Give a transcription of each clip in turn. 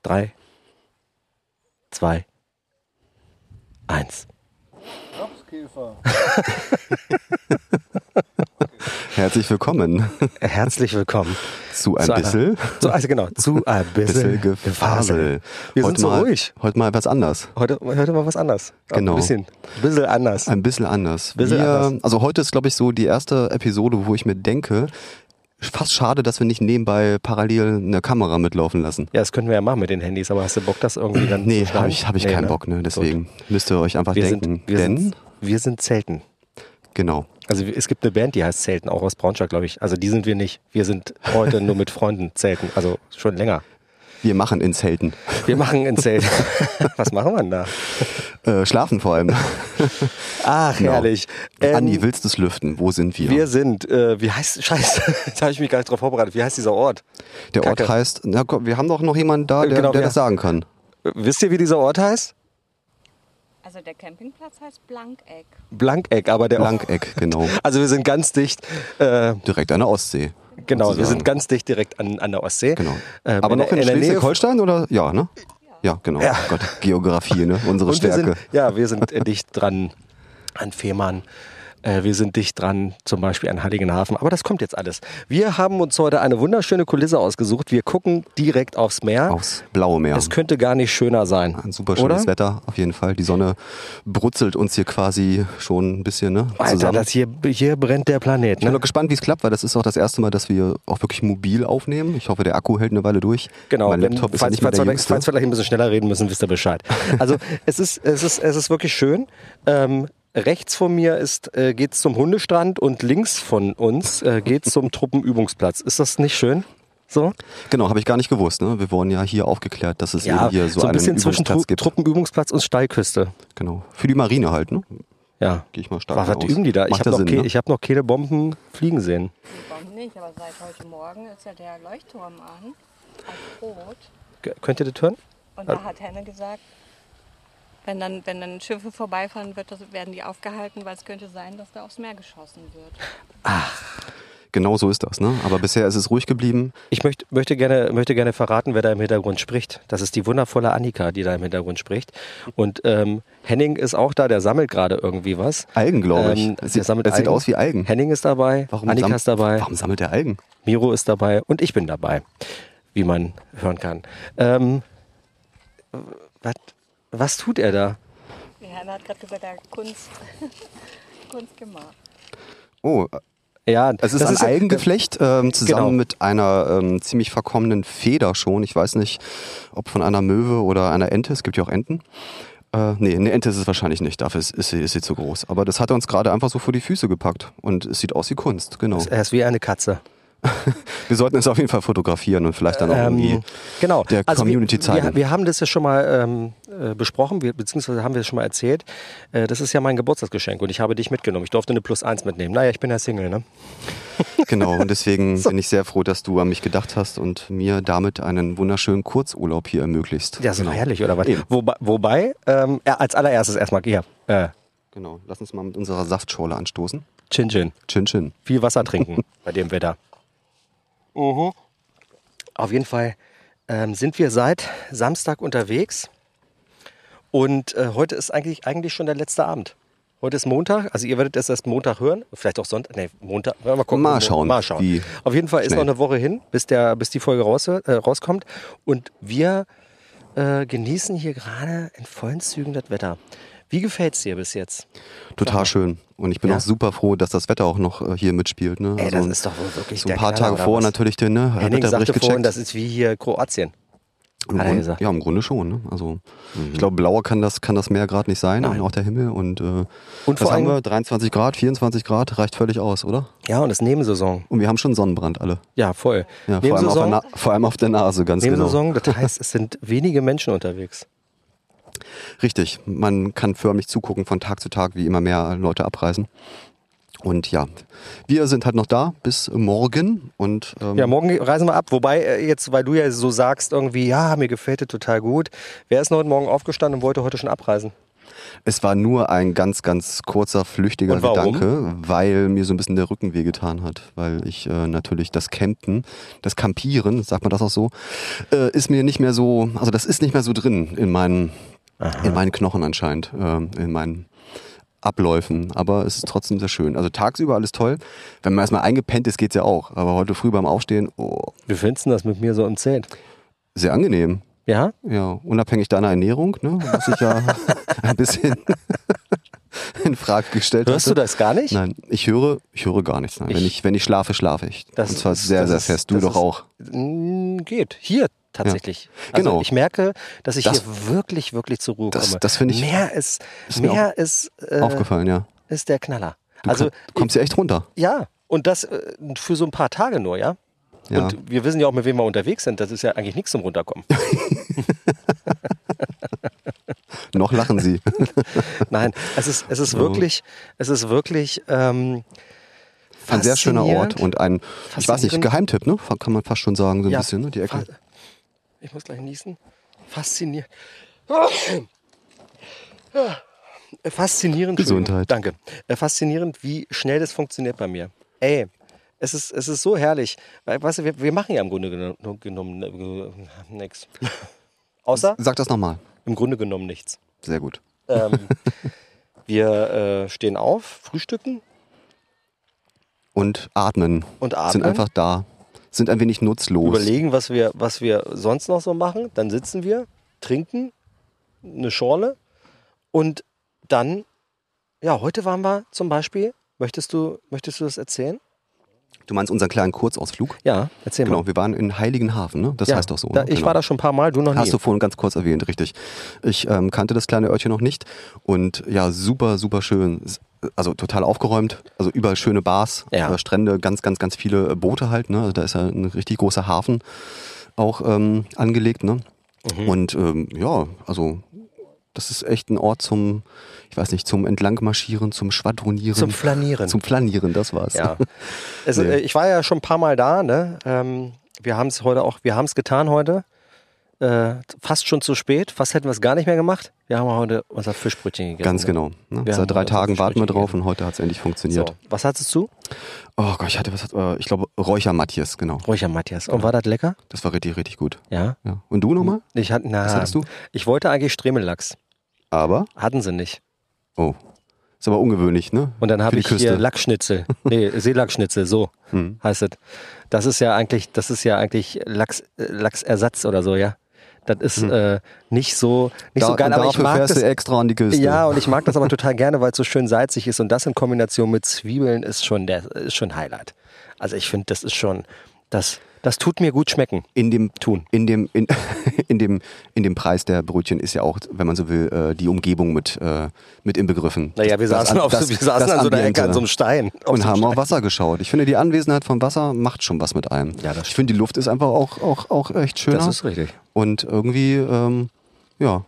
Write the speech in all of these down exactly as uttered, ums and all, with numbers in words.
Drei, zwei, eins. Rapskäfer. Herzlich willkommen. Herzlich willkommen. Zu ein zu bisschen. Einer, zu, also genau, zu ein bisschen, bisschen Gefasel. Wir heute sind so mal, ruhig. Heute mal etwas anders. Heute, heute mal was anders. Genau. Ein bisschen, bisschen anders. Ein bisschen anders. Bisschen wir, anders. Also heute ist, glaube ich, so die erste Episode, wo ich mir denke, fast schade, dass wir nicht nebenbei parallel eine Kamera mitlaufen lassen. Ja, das könnten wir ja machen mit den Handys, aber hast du Bock, das irgendwie dann Nee, zu habe ich, hab ich nee, keinen ne? Bock. Ne? Deswegen Gut. müsst ihr euch einfach wir denken. Sind, wir, denn, sind, wir sind Zelten. Genau. Also es gibt eine Band, die heißt Zelten, auch aus Braunschweig, glaube ich. Also die sind wir nicht. Wir sind heute nur mit Freunden Zelten, also schon länger. Wir machen in Zelten. Wir machen in Zelten. Was machen wir denn da? Äh, schlafen vor allem. Ach, genau. herrlich. Ähm, Andi, willst du es lüften? Wo sind wir? Wir sind, äh, wie heißt, scheiße, jetzt habe ich mich gar nicht drauf vorbereitet. Wie heißt dieser Ort? Der Kacke. Ort heißt, na komm, wir haben doch noch jemanden da, der, Genau, der wir- das sagen kann. Äh, Wisst ihr, wie dieser Ort heißt? Also der Campingplatz heißt Blankeck. Blankeck, aber der Ort. Blankeck, genau. Also wir sind ganz dicht, äh, Direkt an der Ostsee. genau, wir sozusagen. sind ganz dicht direkt an, an der Ostsee. Genau. Ähm, Aber noch in, der Nähe- Schleswig-Holstein oder? Ja, ne? Ja, genau. Ja. Gott, Geografie, ne? Unsere Und wir Stärke. sind, ja, wir sind äh, dicht dran an Fehmarn. Äh, wir sind dicht dran, zum Beispiel an Heiligenhafen. Aber das kommt jetzt alles. Wir haben uns heute eine wunderschöne Kulisse ausgesucht. Wir gucken direkt aufs Meer. Aufs blaue Meer. Es könnte gar nicht schöner sein. Ein super schönes oder? Wetter, auf jeden Fall. Die Sonne brutzelt uns hier quasi schon ein bisschen, ne? Alter, Zusammen. das hier, hier brennt der Planet. Ich bin Ne? noch gespannt, wie es klappt, weil das ist auch das erste Mal, dass wir auch wirklich mobil aufnehmen. Ich hoffe, der Akku hält eine Weile durch. Genau, mein wenn, Laptop ist ja falls, nicht mehr falls, der wir, jüngste. falls wir vielleicht ein bisschen schneller reden müssen, wisst ihr Bescheid. Also es ist, es ist, es ist wirklich schön. Ähm, rechts von mir ist, äh, geht's zum Hundestrand und links von uns äh, geht's zum Truppenübungsplatz. Ist das nicht schön? So? Genau, habe ich gar nicht gewusst. Ne? Wir wurden ja hier aufgeklärt, dass es eben hier so, so ein einen bisschen zwischen Übungsplatz Tru- gibt. Truppenübungsplatz und Steilküste. Genau. Für die Marine halt, ne? Ja. Gehe ich mal stark Was, was von aus. üben die da? Ich Macht habe ja noch, Sinn, ke- ne? ich hab noch keine Bomben fliegen sehen. Warum nicht? Aber seit heute Morgen ist ja der Leuchtturm an, auf Rot. G- Könnt ihr das hören? Und da hat Henne gesagt, wenn dann, wenn dann Schiffe vorbeifahren, wird das, werden die aufgehalten, weil es könnte sein, dass da aufs Meer geschossen wird. Genau so ist das, ne? Aber bisher ist es ruhig geblieben. Ich möchte, möchte, gerne, möchte gerne verraten, wer da im Hintergrund spricht. Das ist die wundervolle Annika, die da im Hintergrund spricht. Und ähm, Henning ist auch da, der sammelt gerade irgendwie was. Algen, glaube ich. Ähm, es der sieht, sammelt es sieht Algen. aus wie Algen. Henning ist dabei, Warum Annika sam- ist dabei, Warum sammelt der Algen? Miro ist dabei und ich bin dabei, wie man hören kann. Ähm, was, was tut er da? Ja, Henne hat gerade gesagt, er hat Kunst, Kunst gemacht. Oh, Ja, es ist das ein ja- Algengeflecht, ähm, zusammen Genau. mit einer ähm, ziemlich verkommenen Feder schon. Ich weiß nicht, ob von einer Möwe oder einer Ente. Es gibt ja auch Enten. Äh, nee, eine Ente ist es wahrscheinlich nicht. Dafür ist, ist, sie, ist sie zu groß. Aber das hat er uns gerade einfach so vor die Füße gepackt. Und es sieht aus wie Kunst, genau. Er ist wie eine Katze. Wir sollten es auf jeden Fall fotografieren und vielleicht dann auch irgendwie Ähm, genau. der Also Community wir, zeigen. Wir, wir haben das ja schon mal ähm, äh, besprochen, wir, beziehungsweise haben wir es schon mal erzählt. Äh, das ist ja mein Geburtstagsgeschenk und ich habe dich mitgenommen. Ich durfte eine Plus eins mitnehmen. Naja, ich bin ja Single, ne? Genau, und deswegen bin ich sehr froh, dass du an mich gedacht hast und mir damit einen wunderschönen Kurzurlaub hier ermöglicht. Ja, so genau. herrlich, oder was? Eben. Wobei, wobei ähm, ja, als allererstes erstmal, ja, äh, Genau, lass uns mal mit unserer Saftschorle anstoßen. Chin Chin. Chin Chin. Viel Wasser trinken bei dem Wetter. Mhm. Auf jeden Fall ähm, sind wir seit Samstag unterwegs und äh, heute ist eigentlich, eigentlich schon der letzte Abend. Heute ist Montag, also ihr werdet es erst Montag hören, vielleicht auch Sonntag, nee, Montag, mal gucken. Mal schauen, Mal schauen. wie Auf jeden Fall ist schnell. noch eine Woche hin, bis, der, bis die Folge raus, äh, rauskommt und wir äh, genießen hier gerade in vollen Zügen das Wetter. Wie gefällt es dir bis jetzt? Total schön. Und ich bin Ja? auch super froh, dass das Wetter auch noch äh, hier mitspielt. Ne? Ey, das Also ist doch wohl wirklich so ein der paar Knaller, Tage oder vor was? natürlich den ne, Henning Wetterbericht sagte gecheckt. vorhin, das ist wie hier Kroatien. Im hat er Grund, gesagt. ja, im Grunde schon. Ne? Also ich glaube, blauer kann das, kann das Meer gerade nicht sein, Nein. auch der Himmel. Und, äh, Und was vor haben allem, wir? dreiundzwanzig Grad, vierundzwanzig Grad, reicht völlig aus, oder? ja, und es ist Nebensaison. Und wir haben schon Sonnenbrand alle. Ja, voll. Ja, vor, allem auf der Nebensaison, Na- vor allem auf der Nase, ganz genau. Nebensaison, das heißt, es sind wenige Menschen unterwegs. Richtig, man kann förmlich zugucken von Tag zu Tag, wie immer mehr Leute abreisen. Und ja, wir sind halt noch da bis morgen. Und, ähm, Ja, morgen reisen wir ab. Wobei, äh, jetzt, weil du ja so sagst, irgendwie, ja, mir gefällt es total gut. Wer ist noch heute Morgen aufgestanden und wollte heute schon abreisen? Es war nur ein ganz, ganz kurzer, flüchtiger Und warum? Gedanke, weil mir so ein bisschen der Rücken wehgetan hat. Weil ich äh, natürlich das Campen, das Campieren, sagt man das auch so, äh, ist mir nicht mehr so, also das ist nicht mehr so drin in meinen, in meinen Knochen anscheinend, äh, in meinen Abläufen. Aber es ist trotzdem sehr schön. Also tagsüber alles toll. Wenn man erstmal eingepennt ist, geht's ja auch. Aber heute früh beim Aufstehen, oh, Wie findest du das mit mir so im Zelt? sehr angenehm. Ja? Ja, unabhängig deiner Ernährung, ne, was ich ja ein bisschen in Frage gestellt habe. Hörst du das gar nicht? Nein, ich höre, ich höre gar nichts. Nein. Ich- wenn, ich, wenn ich schlafe, schlafe ich. Das Und zwar ist- sehr, das sehr ist- fest. Du das doch ist- auch. Mm, Geht. Hier tatsächlich. Ja, genau. Also ich merke, dass ich Das- hier wirklich, wirklich zur Ruhe das- komme. das finde ich- Mehr ist, ist mir mehr ist, äh, Aufgefallen, ja. ist der Knaller. Du, also kann, du kommst ja echt runter. ja, und das äh, für so ein paar Tage nur, ja? Ja. Und wir wissen ja auch, mit wem wir unterwegs sind. Das ist ja eigentlich nichts zum Runterkommen. Noch lachen sie. Nein, es ist, es ist Oh. wirklich, es ist wirklich ähm, Ein sehr schöner Ort faszinierend. und ein, ich weiß nicht, Faszinierend. Geheimtipp, ne? Kann man fast schon sagen, so ein Ja, bisschen, ne? Die Ecke. fa- Ich muss gleich niesen. Faszinierend. Faszinierend. Gesundheit. Danke. Äh, Faszinierend, wie schnell das funktioniert bei mir. Ey, es ist, es ist so herrlich. Weil, weißt du, wir, wir machen ja im Grunde genommen, genommen äh, nichts. Außer Sag das nochmal. im Grunde genommen nichts. Sehr gut. Ähm, wir äh, stehen auf, frühstücken Und atmen. und atmen. Sind einfach da. Sind ein wenig nutzlos. Überlegen, was wir, was wir sonst noch so machen. Dann sitzen wir, trinken eine Schorle und dann, ja, heute waren wir zum Beispiel, möchtest du, möchtest du das erzählen? Du meinst unseren kleinen Kurzausflug? Ja, erzähl Genau, mal. wir waren in Heiligenhafen, ne? Das Ja, heißt doch so. Da, ne? ich Genau. war da schon ein paar Mal, du noch nie. Hast du vorhin ganz kurz erwähnt, richtig. Ich ähm, kannte das kleine Örtchen noch nicht und ja, super, super schön. Also total aufgeräumt, also überall schöne Bars, Ja. äh, Strände, ganz, ganz, ganz viele äh, Boote halt, ne? Also da ist ja ein richtig großer Hafen auch ähm, angelegt, ne? Mhm. Und ähm, ja, also das ist echt ein Ort zum, ich weiß nicht, zum Entlangmarschieren, zum Schwadronieren. Zum Flanieren. Zum Flanieren, das war's. Ja. Es, Nee. äh, ich war ja schon ein paar Mal da, ne? Ähm, wir haben es heute auch, wir haben es getan heute. Äh, fast schon zu spät, fast hätten wir es gar nicht mehr gemacht. Wir haben heute unser Fischbrötchen gegessen. Ganz ne? genau. Ne? Wir haben Seit drei heute Tagen unser warten wir Fischbrötchen drauf und heute hat es endlich funktioniert. So, was hattest du? Oh Gott, ich hatte was, äh, ich glaube Räucher-Matthias, genau. Räucher Matthias. Und war das lecker? Das war richtig, richtig gut. Ja. Ja. Und du nochmal? Ich hatte, na, Was hattest du? Ich wollte eigentlich Stremellachs. Aber, Hatten sie nicht. oh, ist aber ungewöhnlich, ne? Und dann Für habe die ich Küste. hier Lachsschnitzel. Nee, Seelachsschnitzel, so Hm. heißt es. Das ist ja eigentlich, das ist ja eigentlich Lachs, äh, Lachsersatz oder so, ja. Das ist äh, nicht so, nicht Da, so geil, und aber ich dafür mag fährst das. du extra an die Küste. Ja, und ich mag das aber total gerne, weil es so schön salzig ist und das in Kombination mit Zwiebeln ist schon der, ist schon Highlight. Also ich finde, das ist schon, das, das tut mir gut schmecken. In dem, Tun. in dem, in, in dem, in dem Preis der Brötchen ist ja auch, wenn man so will, äh, die Umgebung mit, äh, mit inbegriffen. Naja, wir Das- saßen, das- auf, das- wir saßen das an so einer Ambiente. Ecke an so einem Stein. Auf Und so einem haben auf Stein. Wasser geschaut. Ich finde, die Anwesenheit von Wasser macht schon was mit einem. Ja, das ich finde, die Luft ist einfach auch, auch, auch echt schöner. Das ist richtig. Und irgendwie, ähm, ja,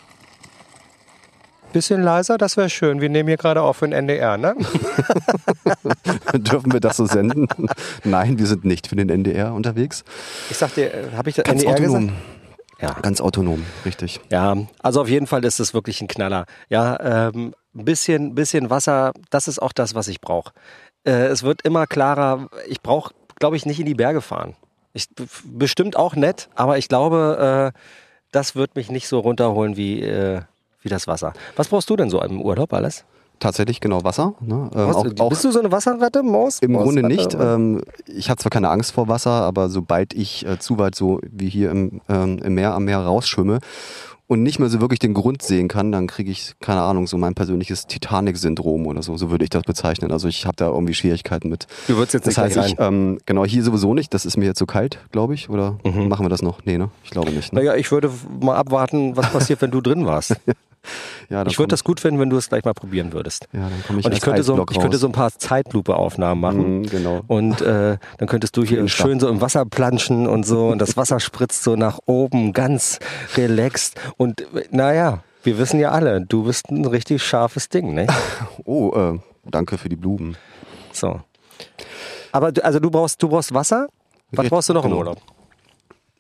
Bisschen leiser, das wäre schön. Wir nehmen hier gerade auf für den N D R, ne? dürfen wir das so senden? Nein, wir sind nicht für den N D R unterwegs. Ich sag dir, habe ich das Ganz N D R autonom. gesagt? Ja. Ganz autonom, richtig. Ja, also auf jeden Fall ist es wirklich ein Knaller. Ja, ähm, ein bisschen, bisschen Wasser, das ist auch das, was ich brauche. Äh, es wird immer klarer. Ich brauche, glaube ich, nicht in die Berge fahren. Ich, bestimmt auch nett, aber ich glaube, äh, das wird mich nicht so runterholen wie, äh, wie das Wasser. Was brauchst du denn so im Urlaub alles? Tatsächlich genau Wasser. Ne? Ähm, Was, auch, auch bist du so eine Wasserratte, Maus? im Maus- Grunde Ratte, nicht. oder? Ähm, ich habe zwar keine Angst vor Wasser, aber sobald ich äh, zu weit so wie hier im, ähm, im Meer am Meer rausschwimme und nicht mehr so wirklich den Grund sehen kann, dann kriege ich, keine Ahnung, so mein persönliches Titanic-Syndrom oder so. So würde ich das bezeichnen. Also ich habe da irgendwie Schwierigkeiten mit. Du würdest jetzt Das nicht heißt, gleich ich, ähm, genau, hier sowieso nicht. Das ist mir jetzt zu kalt, glaube ich. Oder Mhm. machen wir das noch? Nee, ne? Ich glaube nicht. Ne? Naja, ich würde mal abwarten, was passiert, wenn du drin warst. Ja, Ich würde das gut finden, wenn du es gleich mal probieren würdest. Ja, dann komme ich Und ich als könnte, so, Eisblock ich könnte raus. so ein paar Zeitlupe-Aufnahmen machen. Mhm, genau. Und äh, dann könntest du hier Insta. schön so im Wasser planschen und so. Und das Wasser spritzt so nach oben, ganz relaxed. Und äh, naja, wir wissen ja alle, du bist ein richtig scharfes Ding, ne? Oh, äh, danke für die Blumen. So. Aber du, also du brauchst, du brauchst Wasser? Was Richtig, brauchst du noch im genau. Urlaub?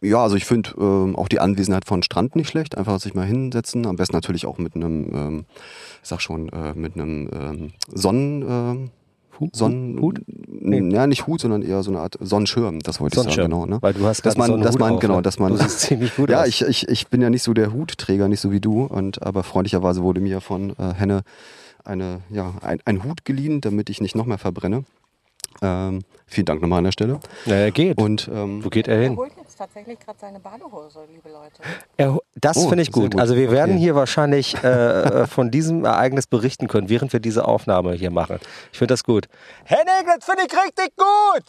Ja, also ich finde ähm, auch die Anwesenheit von Strand nicht schlecht. Einfach sich mal hinsetzen. Am besten natürlich auch mit einem, ähm, ich sag schon, äh, mit einem ähm, Sonnen... Ähm, Hut? Sonnen, Hut? Nee. Ja, nicht Hut, sondern eher so eine Art Sonnenschirm, das wollte ich sagen, Sonnenschirm, genau. Ne? weil du hast dass gerade man, so einen dass Hut man, auf, genau, ne? dass man, Du siehst ziemlich gut ja, aus. ich, ich, ich bin ja nicht so der Hutträger, nicht so wie du, und aber freundlicherweise wurde mir von äh, Henne eine, ja, ein, ein Hut geliehen, damit ich nicht noch mehr verbrenne. Ähm, vielen Dank nochmal an der Stelle. Na, er geht. Und ähm, Wo geht er Er hin? holt jetzt tatsächlich gerade seine Badehose, liebe Leute. Er, das Oh, finde ich sehr gut. gut. Also wir werden Okay. hier wahrscheinlich äh, von diesem Ereignis berichten können, während wir diese Aufnahme hier machen. Ich finde das gut. Henning, das finde ich richtig gut!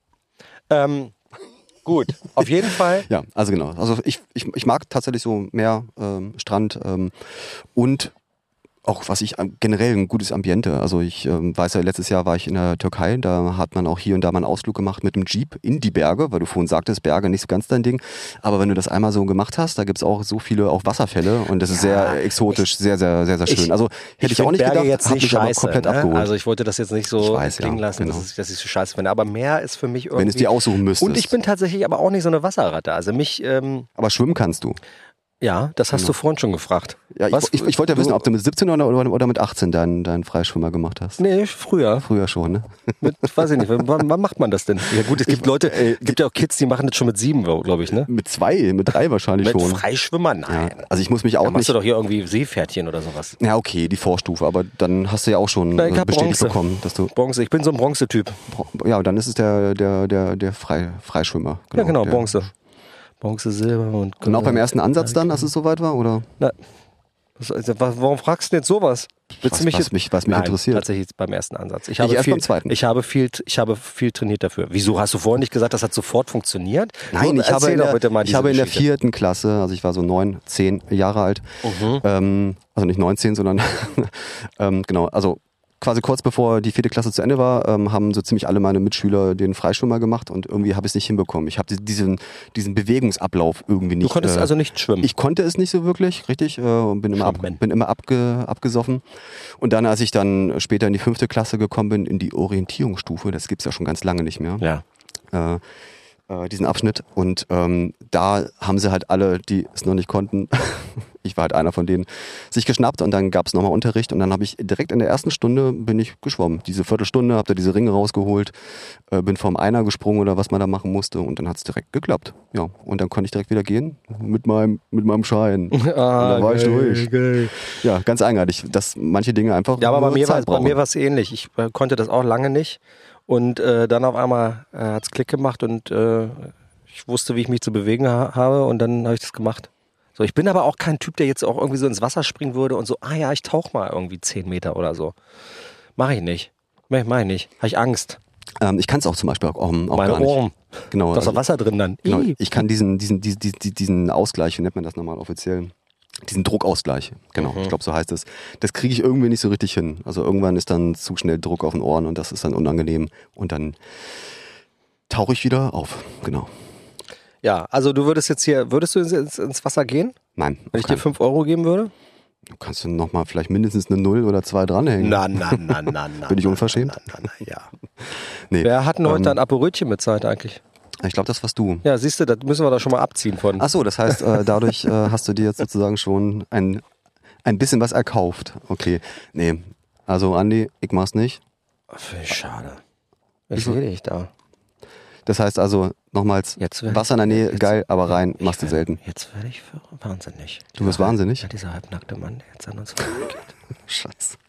Ähm, gut, auf jeden Fall. ja, also genau. Also ich, ich, ich mag tatsächlich so mehr ähm, Strand ähm, und auch was ich ähm, generell ein gutes Ambiente. Also ich ähm, weiß ja, letztes Jahr war ich in der Türkei, da hat man auch hier und da mal einen Ausflug gemacht mit dem Jeep in die Berge, weil du vorhin sagtest, Berge nicht so ganz dein Ding. Aber wenn du das einmal so gemacht hast, da gibt es auch so viele auch Wasserfälle und das ist Ja, sehr exotisch, ich- sehr, sehr, sehr, sehr schön. ich- also hätte ich, auch find nicht Berge gedacht, jetzt hat nicht mich aber scheiße, komplett ne? abgeholt. Also ich wollte das jetzt nicht Ich so weiß, klingen ja, lassen, genau. dass, ich, dass ich so scheiße finde. Aber Meer ist für mich irgendwie... wenn es dir aussuchen müsstest. Und ich bin tatsächlich aber auch nicht so eine Wasserratte. Also mich... Ähm, aber schwimmen kannst du. ja, das hast Genau. du vorhin schon gefragt. Ja, ich, Was? ich, ich wollte ja wissen, ob du mit siebzehn oder, oder, oder mit achtzehn deinen, deinen Freischwimmer gemacht hast. Nee, früher. Früher schon, ne? Mit, weiß ich nicht, wann, wann macht man das denn? Ja gut, es gibt Leute, es gibt ja auch Kids, die machen das schon mit sieben, glaube ich, ne? Mit zwei, mit drei wahrscheinlich Mit schon. Freischwimmer? Ja. Nein. Also ich muss mich Da auch machst nicht... du doch hier irgendwie Seepferdchen oder sowas. Ja, okay, die Vorstufe, aber dann hast du ja auch schon Na, ich äh, hab bestätigt Bronze. bekommen, dass du... Bronze, ich bin so ein Bronzetyp. Ja, dann ist es der, der, der, der Frei, Freischwimmer. Ja genau, der, Bronze. Bronze, Silber und Und auch beim ersten Ansatz dann, als es soweit war, oder? Na, was, also, warum fragst du denn jetzt sowas? Willst Was- du mich was jetzt? mich- was mich Nein, interessiert. Tatsächlich beim ersten Ansatz. Ich Ich habe, erst viel, beim zweiten. ich, habe viel, ich habe viel trainiert dafür. Wieso hast du vorhin nicht gesagt, das hat sofort funktioniert? Nein, Nur ich habe, erzähl in doch der, bitte mal ich diese habe in der Geschichte. vierten Klasse, also ich war so neun, zehn Jahre alt, Mhm. ähm, also nicht neunzehn, sondern ähm, genau, also quasi kurz bevor die vierte Klasse zu Ende war, ähm, haben so ziemlich alle meine Mitschüler den Freischwimmer gemacht und irgendwie habe ich es nicht hinbekommen. Ich habe diesen, diesen Bewegungsablauf irgendwie nicht. Du konntest äh, also nicht schwimmen. Ich konnte es nicht so wirklich, richtig, äh, und bin immer, ab, Schwimmen. bin immer abge, abgesoffen. Und dann, als ich dann später in die fünfte Klasse gekommen bin, in die Orientierungsstufe, das gibt's ja schon ganz lange nicht mehr, ja. äh, äh, diesen Abschnitt. Und ähm, da haben sie halt alle, die es noch nicht konnten, ich war halt einer von denen, sich geschnappt und dann gab's nochmal Unterricht und dann habe ich direkt in der ersten Stunde bin ich geschwommen. Diese Viertelstunde, hab da diese Ringe rausgeholt, äh, bin vom Einer gesprungen oder was man da machen musste und dann hat's direkt geklappt. Ja, und dann konnte ich direkt wieder gehen mit meinem, mit meinem Schein. Und Ah, dann war ich geil, durch. geil. Ja, ganz eigenartig, dass manche Dinge einfach Ja, aber bei nur mir war Zeit bei brauchen. mir war es ähnlich. Ich äh, konnte das auch lange nicht und äh, dann auf einmal äh, hat's Klick gemacht und äh, ich wusste, wie ich mich zu bewegen ha habe und dann habe ich das gemacht. So, ich bin aber auch kein Typ, der jetzt auch irgendwie so ins Wasser springen würde und so, ah ja, ich tauche mal irgendwie zehn Meter oder so. Mache ich nicht. Mach mach ich nicht. Habe ich Angst. Ähm, ich kann es auch zum Beispiel auch, auch Meine gar nicht. Ohren. Genau, Da ist also- doch Wasser drin dann. Genau, Ih. ich kann diesen, diesen, diesen, diesen, diesen Ausgleich, wie nennt man das nochmal offiziell? Diesen Druckausgleich, genau, Mhm. ich glaube, so heißt es. Das kriege ich irgendwie nicht so richtig hin. Also irgendwann ist dann zu schnell Druck auf den Ohren und das ist dann unangenehm. Und dann tauche ich wieder auf, genau. Ja, also du würdest jetzt hier, würdest du ins, ins Wasser gehen, Nein, wenn ich auf dir fünf Euro geben würde? keinen- du kannst du nochmal vielleicht mindestens eine Null oder zwei dranhängen. Na, na, na, na, na. Bin ich na, unverschämt? Na, na, na, ja. Nee. Wer hat denn heute Ähm, ein Aperötchen mit Zeit eigentlich? Ich glaube, das warst du. Ja, siehst du, das müssen wir da schon mal abziehen von. Ach so, das heißt, äh, dadurch äh, hast du dir jetzt sozusagen schon ein, ein bisschen was erkauft. Okay, nee. Also Andi, ich mach's nicht. Finde ich schade. Ich sehe dich da. Das heißt also, nochmals, Jetzt werd Wasser in der ich- Nähe, jetzt- geil, aber rein Ich machst du werd- selten. Jetzt werde ich für wahnsinnig. Du wirst wahnsinnig? Ja, dieser halbnackte Mann, der jetzt an uns vorbeigeht. Scheiße.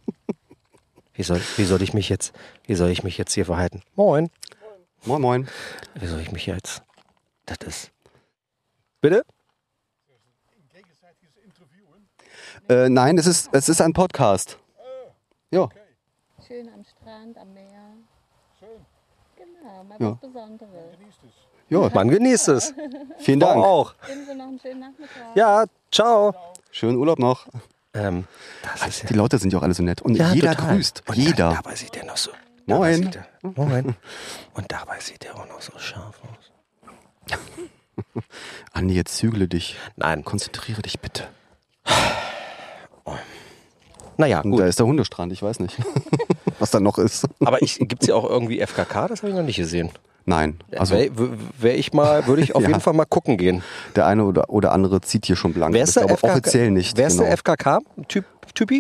Wie soll, wie soll ich mich jetzt, wie soll ich mich jetzt hier verhalten? Moin. Moin, moin. Wie soll ich mich jetzt? Das ist. Bitte? Äh, nein, es ist, es ist ein Podcast. Ja. Schön am Strand, am Meer. Schön. Genau, mal Ja. was Besonderes. Ja, Man genießt es. vielen Frau Dank. auch. Wünschen Sie noch einen schönen Nachmittag. Ja, ciao. Schönen Urlaub noch. Ähm, das ist ja. Die Leute sind ja auch alle so nett. Und Ja, jeder total. grüßt. Und Jeder. Da, dabei sieht er noch so. dabei Moin. Sieht er, moin. Und dabei sieht er auch noch so scharf aus. Andi, jetzt zügle dich. Nein. Konzentriere dich bitte. Naja, Und gut. da ist der Hundestrand, ich weiß nicht, was da noch ist. Aber gibt es ja auch irgendwie F K K? Das habe ich noch nicht gesehen. Nein. Also Wäre wär ich mal, würde ich auf Ja. jeden Fall mal gucken gehen. der eine oder, oder andere zieht hier schon blank. Wer Ich ist der glaube F K K? offiziell nicht. Wer ist genau. der F K K-Typ, Typi?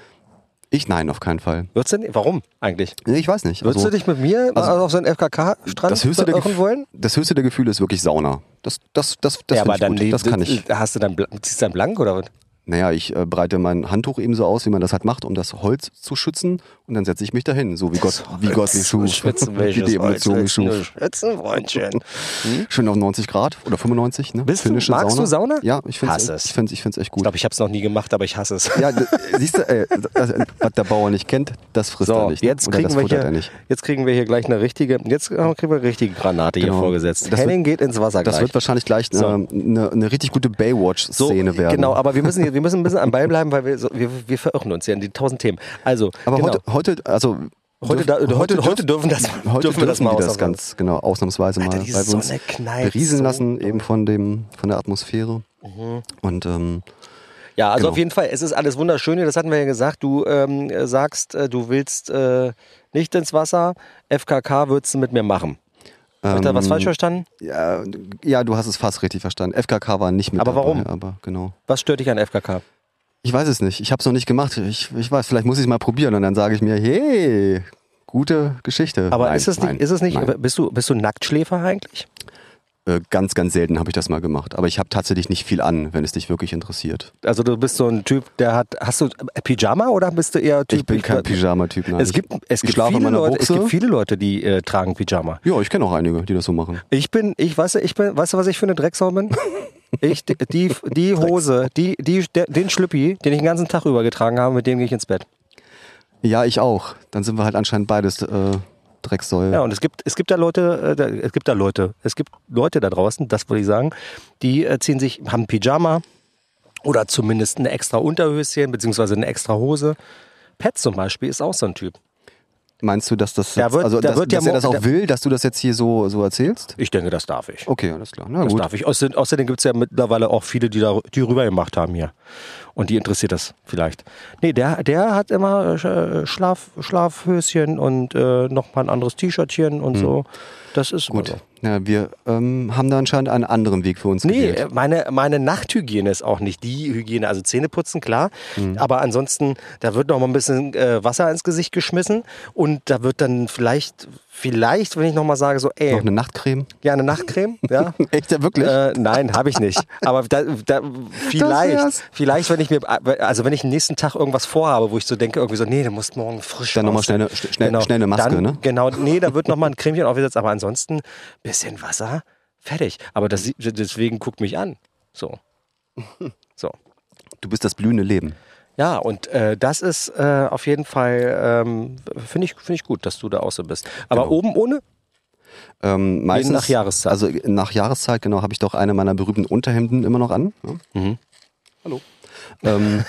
Ich nein, auf keinen Fall. Würdest du denn, warum eigentlich? Nee, ich weiß nicht. Würdest Also, du dich mit mir also- auf so einen F K K-Strand das höchste, der verirren Gef- wollen? das höchste der Gefühle ist wirklich Sauna. Das, das, das, das Ja, finde aber ich dann gut. die- Das kann ich. Hast du dann, bl- ziehst du dann blank oder was? Naja, ich äh, breite mein Handtuch eben so aus, wie man das halt macht, um das Holz zu schützen. Und dann setze ich mich dahin, so wie Gott, wie Gott mich schuf. Schwitzen, wie welches die Evolution mich Holz willst du schuf. schwitzen, Freundchen? Schön auf neunzig Grad oder fünfundneunzig, ne? Bist du- Finnische magst du Sauna? Ja, ich finde Hasse es es. ich find's, ich find's echt Ich gut. glaube, ich habe es noch nie gemacht, aber ich hasse es. Ja, d- siehst du, ey, also, was der Bauer nicht kennt, das frisst er So, nicht. Ne? jetzt Oder kriegen, das wir futtert hier, er nicht. jetzt kriegen wir hier gleich eine richtige, jetzt äh, kriegen wir eine richtige Granate hier Genau. vorgesetzt. Das Henning geht ins Wasser Das gleich. wird wahrscheinlich gleich So. eine, eine, eine richtig gute Baywatch-Szene werden. Genau, aber wir müssen, wir müssen ein bisschen am Ball bleiben, weil wir, so, wir, wir verirren uns ja in die tausend Themen. Also, Aber genau. heute, heute, also Heute, da, heute, heute, dürfen- dürfen, das, heute dürfen wir das mal die das ausnahmsweise. ganz genau ausnahmsweise mal, Alter, die weil wir uns Sonne knallt berieseln so lassen doll. eben von dem von der Atmosphäre. Und ähm, Ja, also Genau. auf jeden Fall, es ist alles wunderschön hier, das hatten wir ja gesagt. Du ähm, sagst, äh, du willst äh, nicht ins Wasser, F K K würdest du mit mir machen. Habe ich da was ähm, falsch verstanden? ja, ja, du hast es fast richtig verstanden. F K K war nicht mit Aber dabei, warum? aber genau. Was stört dich an F K K? Ich weiß es nicht. Ich habe es noch nicht gemacht. Ich, ich weiß, vielleicht muss ich es mal probieren und dann sage ich mir, hey, gute Geschichte. Aber nein, ist es nicht, nein, ist es nicht, nein. bist du, bist du Nacktschläfer eigentlich? Äh, ganz, ganz selten habe ich das mal gemacht. Aber ich habe tatsächlich nicht viel an, wenn es dich wirklich interessiert. Also du bist so ein Typ, der hat, hast du Pyjama oder bist du eher Typ? Ich bin kein Pyjama-Typ, nein. Es gibt, es, ich gibt schlafe in viele meiner Leute, es Buchse. gibt viele Leute, die äh, tragen Pyjama. Ja, ich kenne auch einige, die das so machen. Ich bin, ich weiß, ich bin, weißt du, was ich für eine Drecksau bin? Ich, die, die, die Hose, die, die, der, den Schlüppi, den ich den ganzen Tag über getragen habe, mit dem gehe ich ins Bett. Ja, ich auch. Dann sind wir halt anscheinend beides äh, Drecksäule. Ja, und es gibt, es gibt da Leute, äh, da, es gibt da Leute, es gibt Leute da draußen, das wollte ich sagen, die äh, ziehen sich, haben Pyjama oder zumindest eine extra Unterhöschen, beziehungsweise eine extra Hose. Pat zum Beispiel ist auch so ein Typ. Meinst du, dass das Da jetzt, wird- also da dass, wird ja dass er das mo- auch da- will, dass du das jetzt hier so, so erzählst? Ich denke, das darf ich. Okay, alles klar. Na Das gut. darf ich. Außerdem, außerdem gibt es ja mittlerweile auch viele, die da die rüber gemacht haben hier. Und die interessiert das vielleicht. Nee, der, der hat immer äh, Schlaf, Schlafhöschen und äh, noch mal ein anderes T-Shirtchen und so. Das ist Gut. immer so. Ja, wir ähm, haben da anscheinend einen anderen Weg für uns Nee, gewählt. äh, meine, meine Nachthygiene ist auch nicht die Hygiene. Also Zähneputzen, klar. Mhm. Aber ansonsten, da wird noch mal ein bisschen äh, Wasser ins Gesicht geschmissen. Und da wird dann vielleicht, vielleicht, wenn ich noch mal sage, so, ey, Noch eine Nachtcreme? ja, eine Nachtcreme, ja. Echt, ja, wirklich? Äh, nein, habe ich nicht. Aber da, da, vielleicht, wär's. vielleicht, wenn ich mir, also wenn ich am nächsten Tag irgendwas vorhabe, wo ich so denke, irgendwie so, nee, du musst morgen frisch Dann nochmal aussehen. schnell, eine- schnell, schnell eine Maske, dann, ne? Genau, nee, da wird nochmal ein Cremchen aufgesetzt, aber ansonsten bisschen Wasser, fertig. Aber das, deswegen guckt mich an. So. So. Du bist das blühende Leben. Ja, und äh, das ist äh, auf jeden Fall, ähm, finde ich, find ich gut, dass du da auch so bist. Aber Genau. oben ohne? Ähm, meistens, nach Jahreszeit. Also nach Jahreszeit, genau, habe ich doch eine meiner berühmten Unterhemden immer noch an. Ja. Mhm. Hallo. Ähm,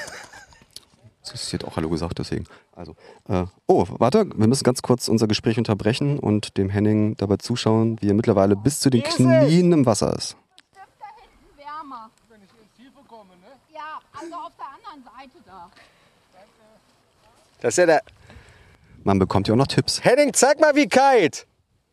sie hat auch Hallo gesagt, deswegen. Also, äh, oh, warte, wir müssen ganz kurz unser Gespräch unterbrechen und dem Henning dabei zuschauen, wie er mittlerweile bis zu den Knien im Wasser ist. Da hinten wärmer. Wenn ich ins Tiefe komme, ne? Ja, also auf der anderen Seite da. Das ist ja der. Man bekommt ja auch noch Tipps. Henning, zeig mal, wie kalt.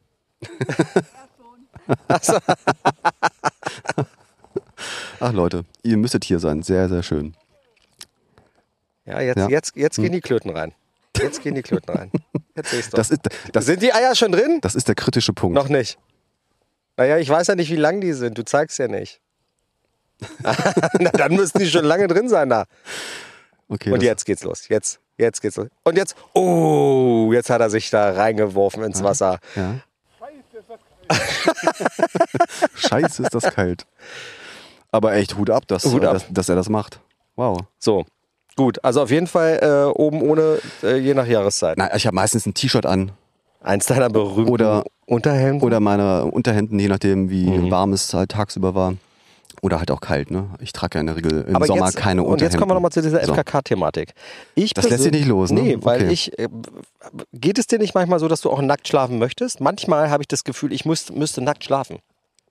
Ach Leute, ihr müsstet hier sein. Sehr, sehr schön. Ja, jetzt, Ja. jetzt, jetzt gehen die Klöten rein. Jetzt gehen die Klöten rein. Jetzt sehe ich's doch. Das ist, das, Sind die Eier schon drin? das ist der kritische Punkt. Noch nicht. Naja, ich weiß ja nicht, wie lang die sind. Du zeigst ja nicht. Na, dann müssten die schon lange drin sein da. Okay, Und das- jetzt geht's los. Jetzt, jetzt geht's los. Und jetzt, oh, jetzt hat er sich da reingeworfen ins Wasser. Ja. Scheiße, ist das kalt. Scheiße, ist das kalt. Aber echt, Hut ab, dass, Hut ab. Dass, dass er das macht. Wow. So, gut. Also auf jeden Fall äh, oben ohne, äh, je nach Jahreszeit. Na, ich habe meistens ein T-Shirt an Eins deiner berühmten Oder- Unterhemden. oder meine Unterhemden, je nachdem, wie Mhm. warm es halt tagsüber war. Oder halt auch kalt, ne? Ich trage ja in der Regel im Aber Sommer jetzt, keine Und Unterhemden. jetzt kommen wir nochmal zu dieser So. F K K-Thematik. Ich Das lässt persö- sich nicht los, ne? Nee, weil Okay. ich. Äh, geht es dir nicht manchmal so, dass du auch nackt schlafen möchtest? Manchmal habe ich das Gefühl, ich müsste, müsste nackt schlafen.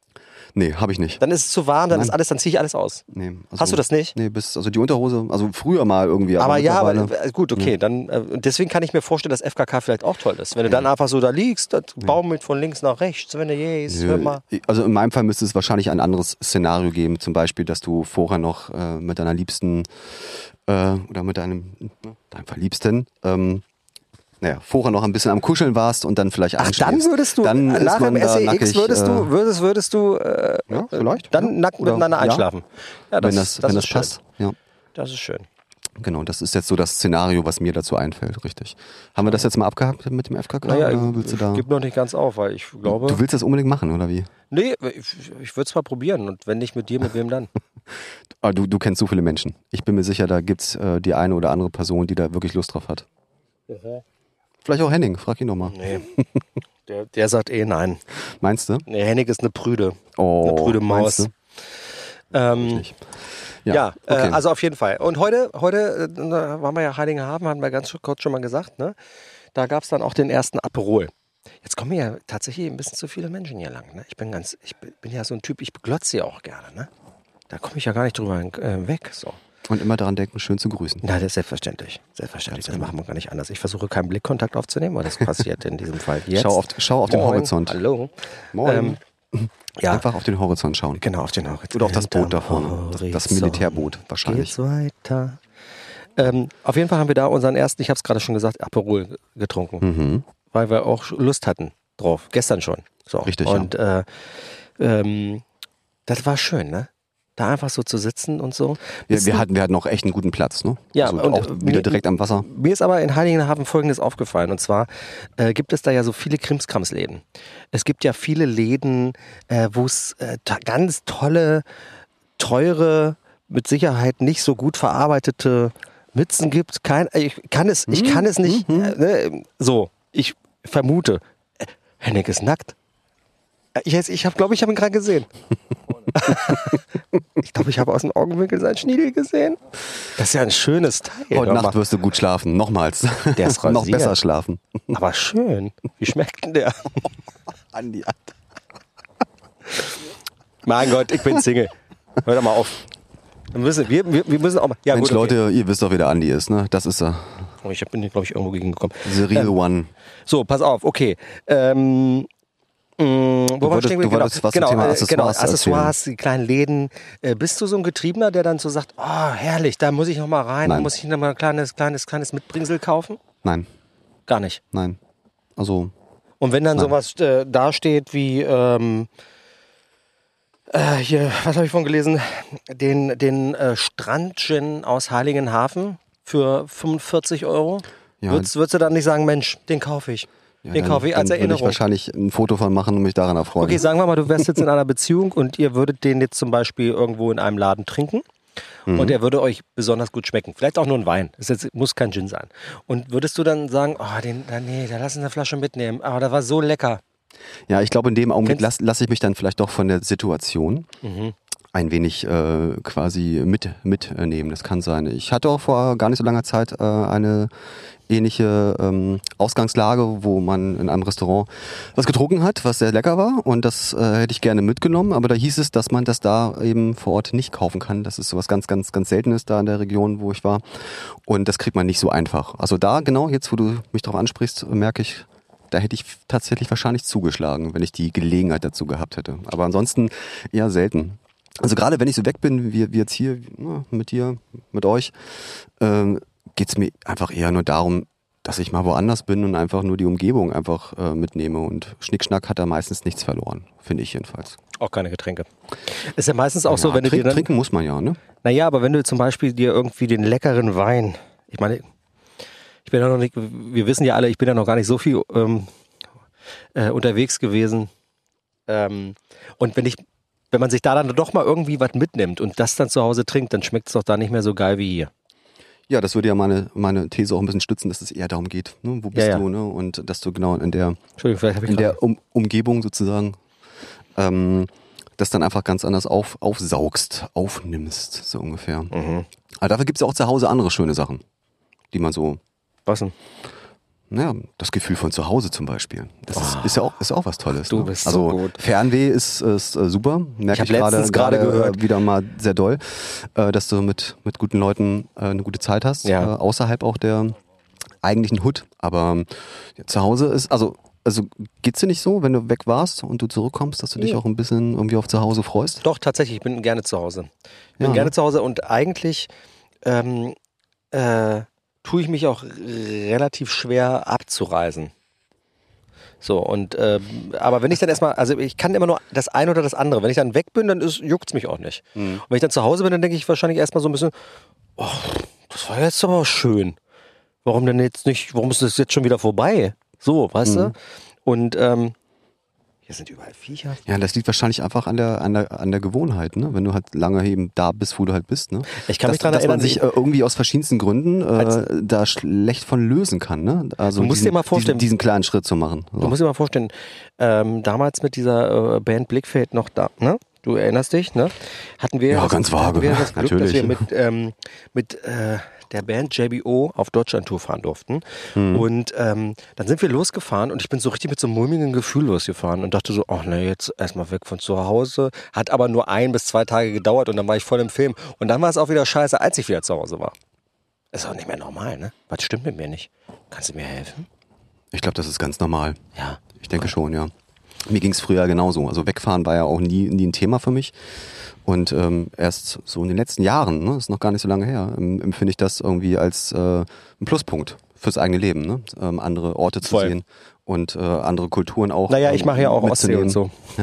Nee, habe ich nicht. Dann ist es zu warm, dann Nein. ist alles, dann ziehe ich alles aus. Nee, also, Hast du das nicht? Nee, bis, also die Unterhose, also früher mal irgendwie. Aber ja, aber mittlerweile- äh, gut, okay. Dann, äh, und deswegen kann ich mir vorstellen, dass F K K vielleicht auch toll ist. Wenn du dann einfach so da liegst, das baumelt von links nach rechts, wenn du gehst, hör mal. Nö, also in meinem Fall müsste es wahrscheinlich ein anderes Szenario geben. Zum Beispiel, dass du vorher noch äh, mit deiner Liebsten äh, oder mit deinem, deinem Verliebsten ähm, naja, vorher noch ein bisschen am Kuscheln warst und dann vielleicht Ach, einschläfst. dann würdest du, dann äh, ist nach man dem da S E X nackig, würdest du, äh, würdest, würdest du äh, ja, vielleicht, dann ja. nackt Oder- miteinander ja. einschlafen. Ja, wenn das, wenn das ist passt. Ja. Schön. Das ist schön. Genau, das ist jetzt so das Szenario, was mir dazu einfällt, richtig. Haben wir das jetzt mal abgehakt mit dem F K K? Naja, oder willst du da? ich gebe noch nicht ganz auf, weil ich glaube... Du willst das unbedingt machen, oder wie? Nee, ich, ich würde es mal probieren. Und wenn nicht mit dir, mit wem dann? Ah, du, du kennst so viele Menschen. Ich bin mir sicher, da gibt es äh, die eine oder andere Person, die da wirklich Lust drauf hat. Vielleicht auch Henning, frag ihn doch mal. Nee. Der, der sagt eh nein. Meinst du? Nee, Henning ist eine Prüde. Oh, Eine prüde meinst Maus. du? Ähm, Richtig. ja, okay. äh, also auf jeden Fall. Und heute, heute äh, waren wir ja Heiligenhafen, hatten wir ganz kurz schon mal gesagt, ne? Da gab es dann auch den ersten Aperol. Jetzt kommen ja tatsächlich ein bisschen zu viele Menschen hier lang. Ne? Ich bin ganz, ich bin ja so ein Typ, ich glotze ja auch gerne. Ne? Da komme ich ja gar nicht drüber äh, weg. So. Und immer daran denken, schön zu grüßen. Na, das ist selbstverständlich. Selbstverständlich. Das machen wir gar nicht anders. Ich versuche keinen Blickkontakt aufzunehmen, aber das passiert in diesem Fall jetzt. Schau auf, schau auf den Moin. Horizont. Hallo. Moin. Ähm, ja, Einfach auf den Horizont schauen. genau, auf den Horizont. Oder auf das Boot da vorne. Hinterm Das, das Horizont Militärboot wahrscheinlich. Geht's weiter. Ähm, auf jeden Fall haben wir da unseren ersten, ich habe es gerade schon gesagt, Aperol getrunken. Mhm. Weil wir auch Lust hatten drauf. Gestern schon. So. Richtig, Und äh, ähm, das war schön, ne? Da einfach so zu sitzen und so. Wir, Bist wir, du- hatten, wir hatten auch echt einen guten Platz, ne? Ja, also und, auch äh, wieder mir- direkt am Wasser. Mir ist aber in Heiligenhafen Folgendes aufgefallen. Und zwar äh, gibt es da ja so viele Krimskramsläden. Es gibt ja viele Läden, äh, wo es äh, ta- ganz tolle, teure, mit Sicherheit nicht so gut verarbeitete Mützen gibt. Kein, äh, ich kann es, ich kann es nicht. Äh, ne, so, ich vermute. Äh, Henning ist nackt. Äh, Ich, ich habe, glaube ich, habe ihn gerade gesehen. Ich glaube, ich habe aus dem Augenwinkel seinen Schniedel gesehen. Das ist ja ein schönes Teil. Heute hör Nacht mal. wirst du gut schlafen. Nochmals. Der ist Noch rasiert. besser schlafen. Aber schön. Wie schmeckt denn der? Andi. Mein Gott, ich bin Single. Hör doch mal auf. Wir müssen, wir, wir, wir müssen auch mal. Ja, Mensch, gut, okay. Leute, ihr wisst doch, wer der Andi ist, ne? Das ist er. Oh, ich bin, glaube ich, irgendwo gegengekommen. The real one. So, pass auf, okay. Ähm, mh, wo waren wir wolltest- stehen du geblieben? wolltest was zum genau, Thema äh, Accessoires genau, erzählen. Accessoires, die kleinen Läden. Äh, bist du so ein Getriebener, der dann so sagt, oh, herrlich, da muss ich noch mal rein, da Nein. muss ich noch mal ein kleines, kleines, kleines Mitbringsel kaufen? Nein, Gar nicht. nein. Also, Und wenn dann Nein. sowas äh, dasteht wie, ähm, äh, hier, was habe ich von gelesen? Den, den äh, Strand-Gin aus Heiligenhafen für fünfundvierzig Euro. ja, Würdest, würdest du dann nicht sagen, Mensch, den kaufe ich. ja, den dann- kaufe ich als dann würde ich Erinnerung. wahrscheinlich ein Foto von machen und mich daran erfreuen. Okay, sagen wir mal, du wärst jetzt in einer Beziehung und ihr würdet den jetzt zum Beispiel irgendwo in einem Laden trinken. Mhm. Und er würde euch besonders gut schmecken. Vielleicht auch nur ein Wein. Das jetzt, muss kein Gin sein. Und würdest du dann sagen, oh, den, da, nee, da lass uns eine Flasche mitnehmen. Aber der war so lecker. Ja, ich glaube, in dem Augenblick Kennst- lasse lass ich mich dann vielleicht doch von der Situation Mhm. ein wenig äh, quasi mit, mitnehmen. Das kann sein. Ich hatte auch vor gar nicht so langer Zeit äh, eine ähnliche ähm, Ausgangslage, wo man in einem Restaurant was getrunken hat, was sehr lecker war, und das äh, hätte ich gerne mitgenommen, aber da hieß es, dass man das da eben vor Ort nicht kaufen kann. Das ist sowas ganz, ganz, ganz Seltenes da in der Region, wo ich war, und das kriegt man nicht so einfach. Also da, genau, jetzt wo du mich darauf ansprichst, merke ich, da hätte ich tatsächlich wahrscheinlich zugeschlagen, wenn ich die Gelegenheit dazu gehabt hätte. Aber ansonsten eher selten. Also gerade wenn ich so weg bin, wie, wie jetzt hier, ja, mit dir, mit euch, ähm, geht es mir einfach eher nur darum, dass ich mal woanders bin und einfach nur die Umgebung einfach äh, mitnehme. Und Schnickschnack hat da meistens nichts verloren, finde ich jedenfalls. Auch keine Getränke. Ist ja meistens auch so, Ja, wenn du trink, dir dann... trinken muss man ja, ne? Naja, aber wenn du zum Beispiel dir irgendwie den leckeren Wein... Ich meine, ich bin ja noch nicht... Wir wissen ja alle, ich bin ja noch gar nicht so viel ähm, äh, unterwegs gewesen. Ähm, und wenn ich... Wenn man sich da dann doch mal irgendwie was mitnimmt und das dann zu Hause trinkt, dann schmeckt es doch da nicht mehr so geil wie hier. Ja, das würde ja meine, meine These auch ein bisschen stützen, dass es eher darum geht, ne? Wo bist Ja, ja. du, ne? Und dass du genau in der Entschuldigung, vielleicht habe ich in gerade- der um Umgebung sozusagen ähm, das dann einfach ganz anders auf, aufsaugst, aufnimmst, so ungefähr. Mhm. Aber dafür gibt es ja auch zu Hause andere schöne Sachen, die man so, Was denn? naja, das Gefühl von zu Hause zum Beispiel. Das ist, ist ja auch, ist auch was Tolles. Du ne? bist also so gut. Fernweh ist, ist äh, super. Merke Ich ich, hab gerade letztens gerade gerade gehört. äh, wieder mal sehr doll, äh, dass du mit, mit guten Leuten äh, eine gute Zeit hast, Ja. äh, außerhalb auch der eigentlichen Hut. Aber ähm, ja, zu Hause ist, also, also geht's dir nicht so, wenn du weg warst und du zurückkommst, dass du dich Ja. auch ein bisschen irgendwie auf zu Hause freust? Doch, tatsächlich, ich bin gerne zu Hause. Ich bin Ja, gerne ne? zu Hause und eigentlich ähm, äh, tue ich mich auch relativ schwer abzureisen. So, und ähm, aber wenn ich dann erstmal, also ich kann immer nur das eine oder das andere. Wenn ich dann weg bin, dann juckt es mich auch nicht. Mhm. Und wenn ich dann zu Hause bin, dann denke ich wahrscheinlich erstmal so ein bisschen, oh, das war jetzt aber schön. Warum denn jetzt nicht, warum ist das jetzt schon wieder vorbei? So, weißt Mhm. du? Und ähm, hier sind überall Viecher. Ja, das liegt wahrscheinlich einfach an der, an der, an der Gewohnheit, ne? Wenn du halt lange eben da bist, wo du halt bist, ne? Ich kann dass, mich daran dass erinnern, man sich ich- äh, irgendwie aus verschiedensten Gründen Als- äh, da schlecht von lösen kann, ne? Also Du musst diesen, dir mal vorstellen- diesen, diesen kleinen Schritt zu machen. So. Du musst dir mal vorstellen, ähm, damals mit dieser äh, Band Blickfeld noch da, ne? Du erinnerst dich, ne? Hatten wir Ja, das, ganz vage, hatten wir das Glück, natürlich. dass wir mit, ähm, mit äh, der Band J B O auf Deutschlandtour fahren durften. Mhm. Und ähm, dann sind wir losgefahren und ich bin so richtig mit so einem mulmigen Gefühl losgefahren und dachte so, ach ne, jetzt erstmal weg von zu Hause. Hat aber nur ein bis zwei Tage gedauert und dann war ich voll im Film. Und dann war es auch wieder scheiße, als ich wieder zu Hause war. Ist auch nicht mehr normal, ne? Was stimmt mit mir nicht? Kannst du mir helfen? Ich glaube, das ist ganz normal. Ja. Ich denke schon, ja. Mir ging es früher genauso. Also wegfahren war ja auch nie, nie ein Thema für mich. Und ähm, erst so in den letzten Jahren, ne, ist noch gar nicht so lange her, ähm, empfinde ich das irgendwie als äh, ein Pluspunkt fürs eigene Leben, ne? ähm, andere Orte zu Voll. sehen und äh, andere Kulturen auch. Naja, ich ähm, mache ja auch Ostsee mitzunehmen. und so. Ja.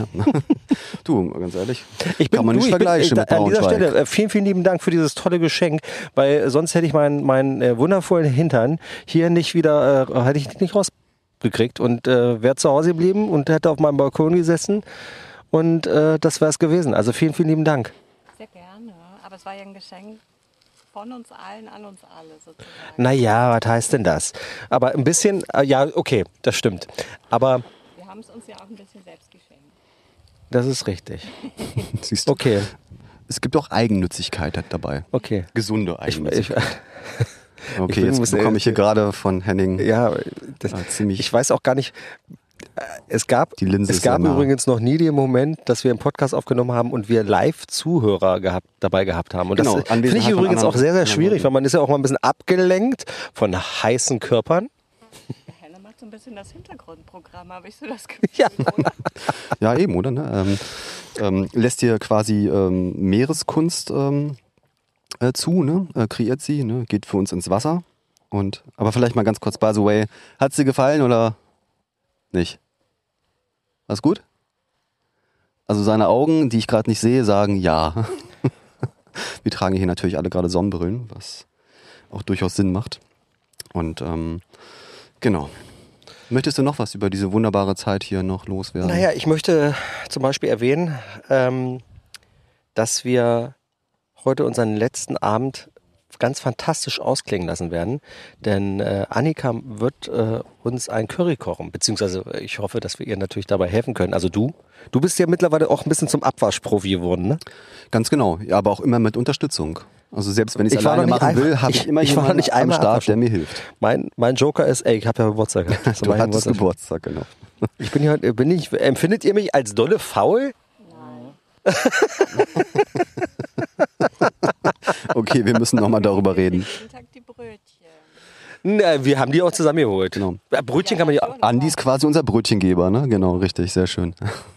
Du, ganz ehrlich, Ich bin, kann man du, nicht ich vergleichen bin, mit äh, an dieser Braunschweig. Stelle äh, vielen, vielen lieben Dank für dieses tolle Geschenk, weil sonst hätte ich meinen meinen äh, wundervollen Hintern hier nicht wieder, äh, hätte ich nicht rausgekriegt und äh, wäre zu Hause geblieben und hätte auf meinem Balkon gesessen und äh, das wäre es gewesen. Also vielen, vielen lieben Dank. Sehr gerne. Aber es war ja ein Geschenk von uns allen an uns alle sozusagen. Naja, was heißt denn das? Aber ein bisschen, äh, ja, okay, das stimmt. Aber Wir haben es uns ja auch ein bisschen selbst geschenkt. das ist richtig. Siehst du, Okay, es gibt auch Eigennützigkeit dabei. okay. Gesunde Ich, ich, Eigennützigkeit. ich Okay, bin- jetzt muss- bekomme ich hier gerade von Henning ja, das, äh, ziemlich... ich weiß auch gar nicht. äh, Es gab, Die Linse es ist sehr gab nah. übrigens noch nie den Moment, dass wir einen Podcast aufgenommen haben und wir Live-Zuhörer gehabt, dabei gehabt haben. Und Genau, das äh, finde ich Anwesenheit von übrigens auch anderen- sehr, sehr anderen schwierig, Leuten. weil man ist ja auch mal ein bisschen abgelenkt von heißen Körpern. Henne macht so ein bisschen das Hintergrundprogramm, habe ich so das Gefühl. Ja. oder? Ja, eben, oder? Ne? Ähm, ähm, lässt dir quasi ähm, Meereskunst ähm, äh, zu, ne? Äh, kreiert sie, ne? Geht für uns ins Wasser. Und, aber vielleicht mal ganz kurz, by the way, hat es dir gefallen oder nicht? Alles gut? Also seine Augen, die ich gerade nicht sehe, sagen ja. Wir tragen hier natürlich alle gerade Sonnenbrillen, was auch durchaus Sinn macht. Und ähm, genau. Möchtest du noch was über diese wunderbare Zeit hier noch loswerden? Naja, ich möchte zum Beispiel erwähnen, ähm, dass wir heute unseren letzten Abend ganz fantastisch ausklingen lassen werden, denn äh, Annika wird äh, uns ein Curry kochen, beziehungsweise ich hoffe, dass wir ihr natürlich dabei helfen können. Also du, du bist ja mittlerweile auch ein bisschen zum Abwaschprofi geworden, ne? Ganz genau, ja, aber auch immer mit Unterstützung. Also selbst wenn ich es Ich war alleine noch nicht machen einmal- will, habe ich, ich- immer ich war noch jemanden nicht am einmal Start, abwaschen. der mir hilft. Mein, mein Joker ist, ey, ich habe ja Geburtstag gehabt. Das ist Du mein hattest Geburtstag. Geburtstag, genau. Ich bin hier, bin ich, empfindet ihr mich als dolle faul? Okay, wir müssen nochmal darüber reden. Jeden Tag die Brötchen. Na, wir haben die auch zusammengeholt. Genau. Ja, Brötchen kann man ja. Andi ist quasi unser Brötchengeber, ne? Genau, richtig, sehr schön.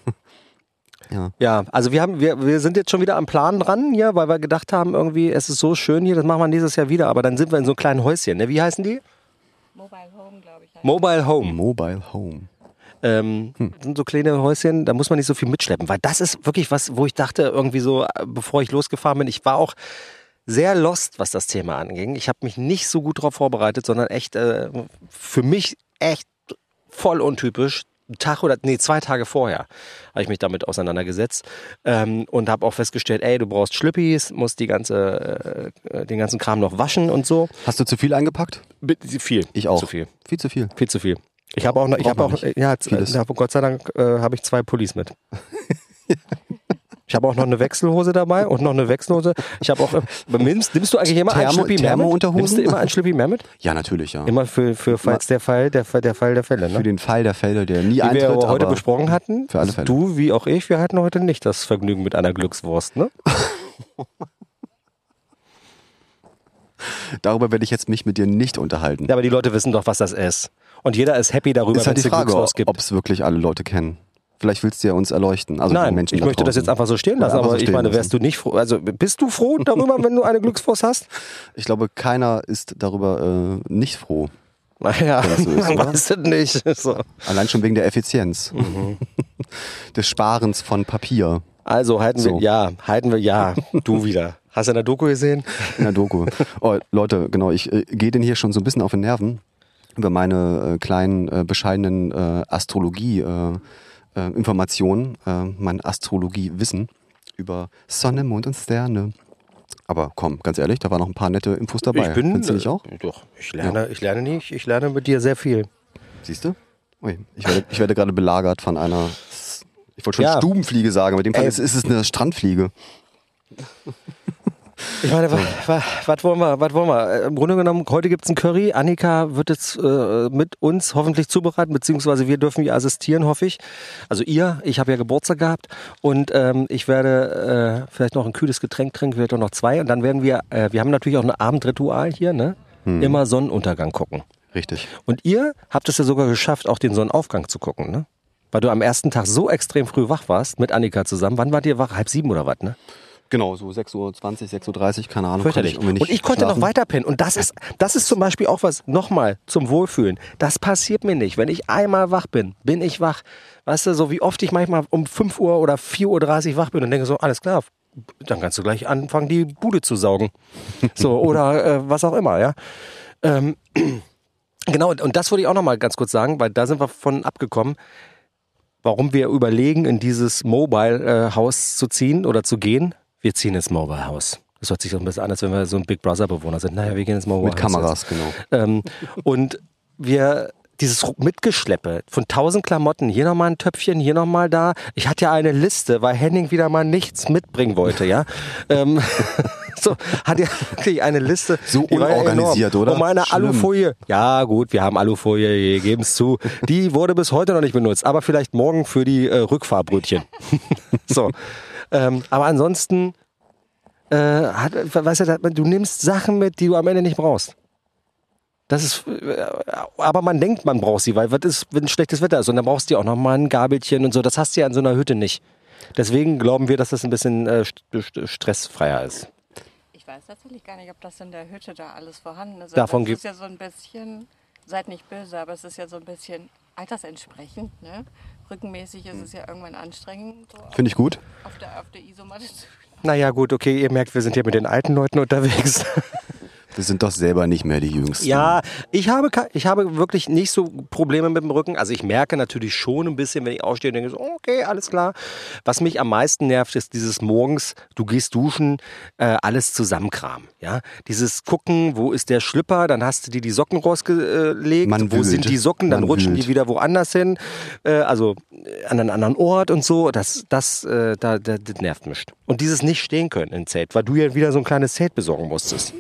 Ja, also wir haben, wir, wir sind jetzt schon wieder am Plan dran hier, weil wir gedacht haben, irgendwie, es ist so schön hier, das machen wir nächstes Jahr wieder, aber dann sind wir in so einem kleinen Häuschen. Ne? Wie heißen die? Mobile Home, glaube ich. heißt Mobile Home. Mobile Home. Ähm, Hm. sind so kleine Häuschen, da muss man nicht so viel mitschleppen, weil das ist wirklich was, wo ich dachte, irgendwie so, äh, bevor ich losgefahren bin, ich war auch sehr lost, was das Thema anging. Ich habe mich nicht so gut darauf vorbereitet, sondern echt äh, für mich echt voll untypisch. Einen Tag oder, nee, zwei Tage vorher habe ich mich damit auseinandergesetzt ähm, und habe auch festgestellt, ey, du brauchst Schlüppis, musst die ganze, äh, den ganzen Kram noch waschen und so. Hast du zu viel eingepackt? Bitte, Viel. Ich auch. Zu viel. Viel zu viel. Viel zu viel. Ich habe auch noch, ich Braucht habe man auch, nicht. ja, z- Vieles. ja, Gott sei Dank äh, habe ich zwei Pullis mit. Ich habe auch noch eine Wechselhose dabei und noch eine Wechselhose. Ich habe auch. Äh, nimmst, nimmst du eigentlich immer ein Thermo- Schlippi mehr mit? Thermo-Unterhosen? Nimmst du immer ein Schlippi mehr mit? Ja, natürlich, ja. Immer für, für falls der Fall, der, Fall- der Fall der Fälle. Ne? Für den Fall der Fälle, der nie Wie eintritt. wir aber heute aber besprochen hatten, für alle Fälle. du wie auch ich, wir hatten heute nicht das Vergnügen mit einer Glückswurst, ne? Darüber werde ich jetzt mich mit dir nicht unterhalten. Ja, aber die Leute wissen doch, was das ist. Und jeder ist happy darüber, ist halt wenn es die eine Frage, Glückswurst gibt. ob es wirklich alle Leute kennen. Vielleicht willst du ja uns erleuchten. Also die Nein, Menschen ich da möchte das draußen. jetzt einfach so stehen Oder lassen, einfach aber so ich stehen meine, lassen. wärst du nicht froh, also bist du froh darüber, wenn du eine Glückswurst hast? Ich glaube, keiner ist darüber äh, nicht froh. Naja, Wenn das so ist, man oder? weiß es nicht. So. Allein schon wegen der Effizienz. Mhm. Des Sparens von Papier Also halten So. wir, ja, halten wir, ja, du wieder. Hast du in der Doku gesehen? in der Doku. Oh, Leute, genau, ich äh, gehe denn hier schon so ein bisschen auf den Nerven über meine äh, kleinen, äh, bescheidenen äh, Astrologie äh, äh, Informationen, äh, mein Astrologie-Wissen über Sonne, Mond und Sterne. Aber komm, ganz ehrlich, da waren noch ein paar nette Infos dabei. Ich bin, Findest du nicht auch? äh, Doch, ich lerne, ich lerne nicht, ich lerne mit dir sehr viel. Siehst du? Ui, ich werde, ich werde gerade belagert von einer, ich wollte schon Ja. Stubenfliege sagen, aber in dem Fall Ey. ist, ist es eine Strandfliege. Ich meine, was, was, was wollen wir, was wollen wir? Im Grunde genommen, heute gibt es ein Curry. Annika wird es äh, mit uns hoffentlich zubereiten, beziehungsweise wir dürfen ihr assistieren, hoffe ich. Also ihr, ich habe ja Geburtstag gehabt und ähm, ich werde äh, vielleicht noch ein kühles Getränk trinken, vielleicht auch noch zwei und dann werden wir, äh, wir haben natürlich auch ein Abendritual hier, ne? Hm. Immer Sonnenuntergang gucken. Richtig. Und ihr habt es ja sogar geschafft, auch den Sonnenaufgang zu gucken, ne? Weil du am ersten Tag so extrem früh wach warst, mit Annika zusammen. Wann wart ihr wach? Halb sieben oder was, ne? Genau, so sechs Uhr zwanzig, sechs Uhr dreißig, keine Ahnung. Fürchterlich. konnte ich irgendwie Und ich konnte schlafen. noch weiter pennen. Und das ist, das ist zum Beispiel auch was, nochmal, zum Wohlfühlen. Das passiert mir nicht. Wenn ich einmal wach bin, bin ich wach. Weißt du, so wie oft ich manchmal um fünf Uhr oder vier Uhr dreißig wach bin und denke so, alles klar, dann kannst du gleich anfangen, die Bude zu saugen. So, oder äh, was auch immer, ja. Ähm, genau, und, und das wollte ich auch nochmal ganz kurz sagen, weil da sind wir von abgekommen, warum wir überlegen, in dieses Mobile-Haus zu ziehen oder zu gehen. Wir ziehen ins Mobile House. Das hört sich so ein bisschen an, als wenn wir so ein Big Brother Bewohner sind. Naja, wir gehen ins Mobile Mit House. Kameras, genau. Jetzt. Ähm, und wir, dieses Mitgeschleppe von tausend Klamotten, hier nochmal ein Töpfchen, hier nochmal da. Ich hatte ja eine Liste, weil Henning wieder mal nichts mitbringen wollte, ja. ähm, so, hat ja wirklich eine Liste. So die war ja unorganisiert, enorm. oder? Und meine Schlimm. Alufolie. Ja, gut, wir haben Alufolie, wir geben es zu. Die wurde bis heute noch nicht benutzt, aber vielleicht morgen für die äh, Rückfahrbrötchen. So. Ähm, aber ansonsten, äh, hat, weißt du, du nimmst Sachen mit, die du am Ende nicht brauchst. Das ist, äh, aber man denkt, man braucht sie, weil was ist, wenn schlechtes Wetter ist und dann brauchst du auch noch mal ein Gabelchen und so. Das hast du ja in so einer Hütte nicht. Deswegen glauben wir, dass das ein bisschen äh, st- st- stressfreier ist. Ich weiß tatsächlich gar nicht, ob das in der Hütte da alles vorhanden ist. Davon das gibt- ist ja so ein bisschen, seid nicht böse, aber es ist ja so ein bisschen altersentsprechend. Ne? Rückenmäßig ist es ja irgendwann anstrengend. So auf- Finde ich gut. Auf der, auf der Isomatte zu Naja, gut, okay, ihr merkt, wir sind hier mit den alten Leuten unterwegs. Wir sind doch selber nicht mehr die Jüngsten. Ja, ich habe, ke- ich habe wirklich nicht so Probleme mit dem Rücken. Also ich merke natürlich schon ein bisschen, wenn ich aufstehe und denke, so, okay, alles klar. Was mich am meisten nervt, ist dieses morgens, du gehst duschen, äh, alles zusammenkramen. Ja? Dieses Gucken, wo ist der Schlüpper, dann hast du dir die Socken rausgelegt, Man wo wühlt. sind die Socken, dann Man rutschen wühlt. die wieder woanders hin, äh, also äh, an einen anderen Ort und so. Das, das, äh, da, da, das nervt mich. Und dieses nicht stehen können im Zelt, weil du ja wieder so ein kleines Zelt besorgen musstest.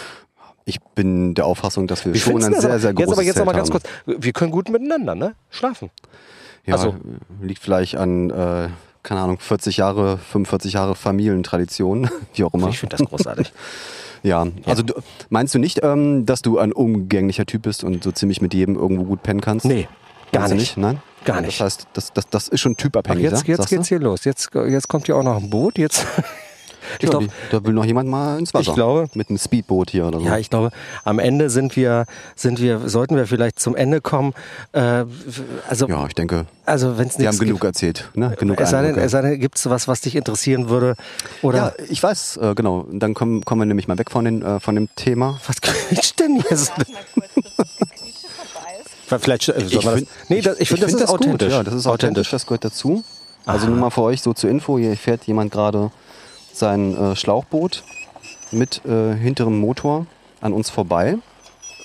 Ich bin der Auffassung, dass wir Wie schon findest ein du sehr, das? sehr Jetzt großes aber jetzt Zelt noch mal ganz haben. kurz. Wir können gut miteinander, ne? Schlafen. Ja, Also- liegt vielleicht an, äh, keine Ahnung, vierzig Jahre, fünfundvierzig Jahre Familientradition, wie auch immer. Ich finde das großartig. Ja, also du, meinst du nicht, ähm, dass du ein umgänglicher Typ bist und so ziemlich mit jedem irgendwo gut pennen kannst? Nee, gar Meinst du nicht. Nein? Gar nicht. Das heißt, das, das, das ist schon Ach, typabhängig, jetzt jetzt sagst geht's du? hier los. Jetzt, jetzt kommt hier auch noch ein Boot. Jetzt. Ich Ja, glaub, die, da will noch jemand mal ins Wasser. Ich glaube- Mit einem Speedboot hier oder so. ja, ich glaube, am Ende sind wir, sind wir, sollten wir vielleicht zum Ende kommen. Äh, also, Ja, ich denke, also wenn es wir nichts haben genug gibt. erzählt. Ne? Genug Es sei denn, Eindrücke. es sei denn, gibt es was, was dich interessieren würde? Oder Ja, ich weiß, äh, genau. Dann kommen, kommen wir nämlich mal weg von, den, äh, von dem Thema. was quietscht denn hier so? Warte mal kurz, bis das Gequietsche vorbei ist. Vielleicht äh, soll man das, nee, das, ich finde, das, find ist authentisch. Gut. Ja, das ist authentisch. Das gehört dazu. Also nur mal für euch so zur Info. Hier fährt jemand gerade sein äh, Schlauchboot mit äh, hinterem Motor an uns vorbei.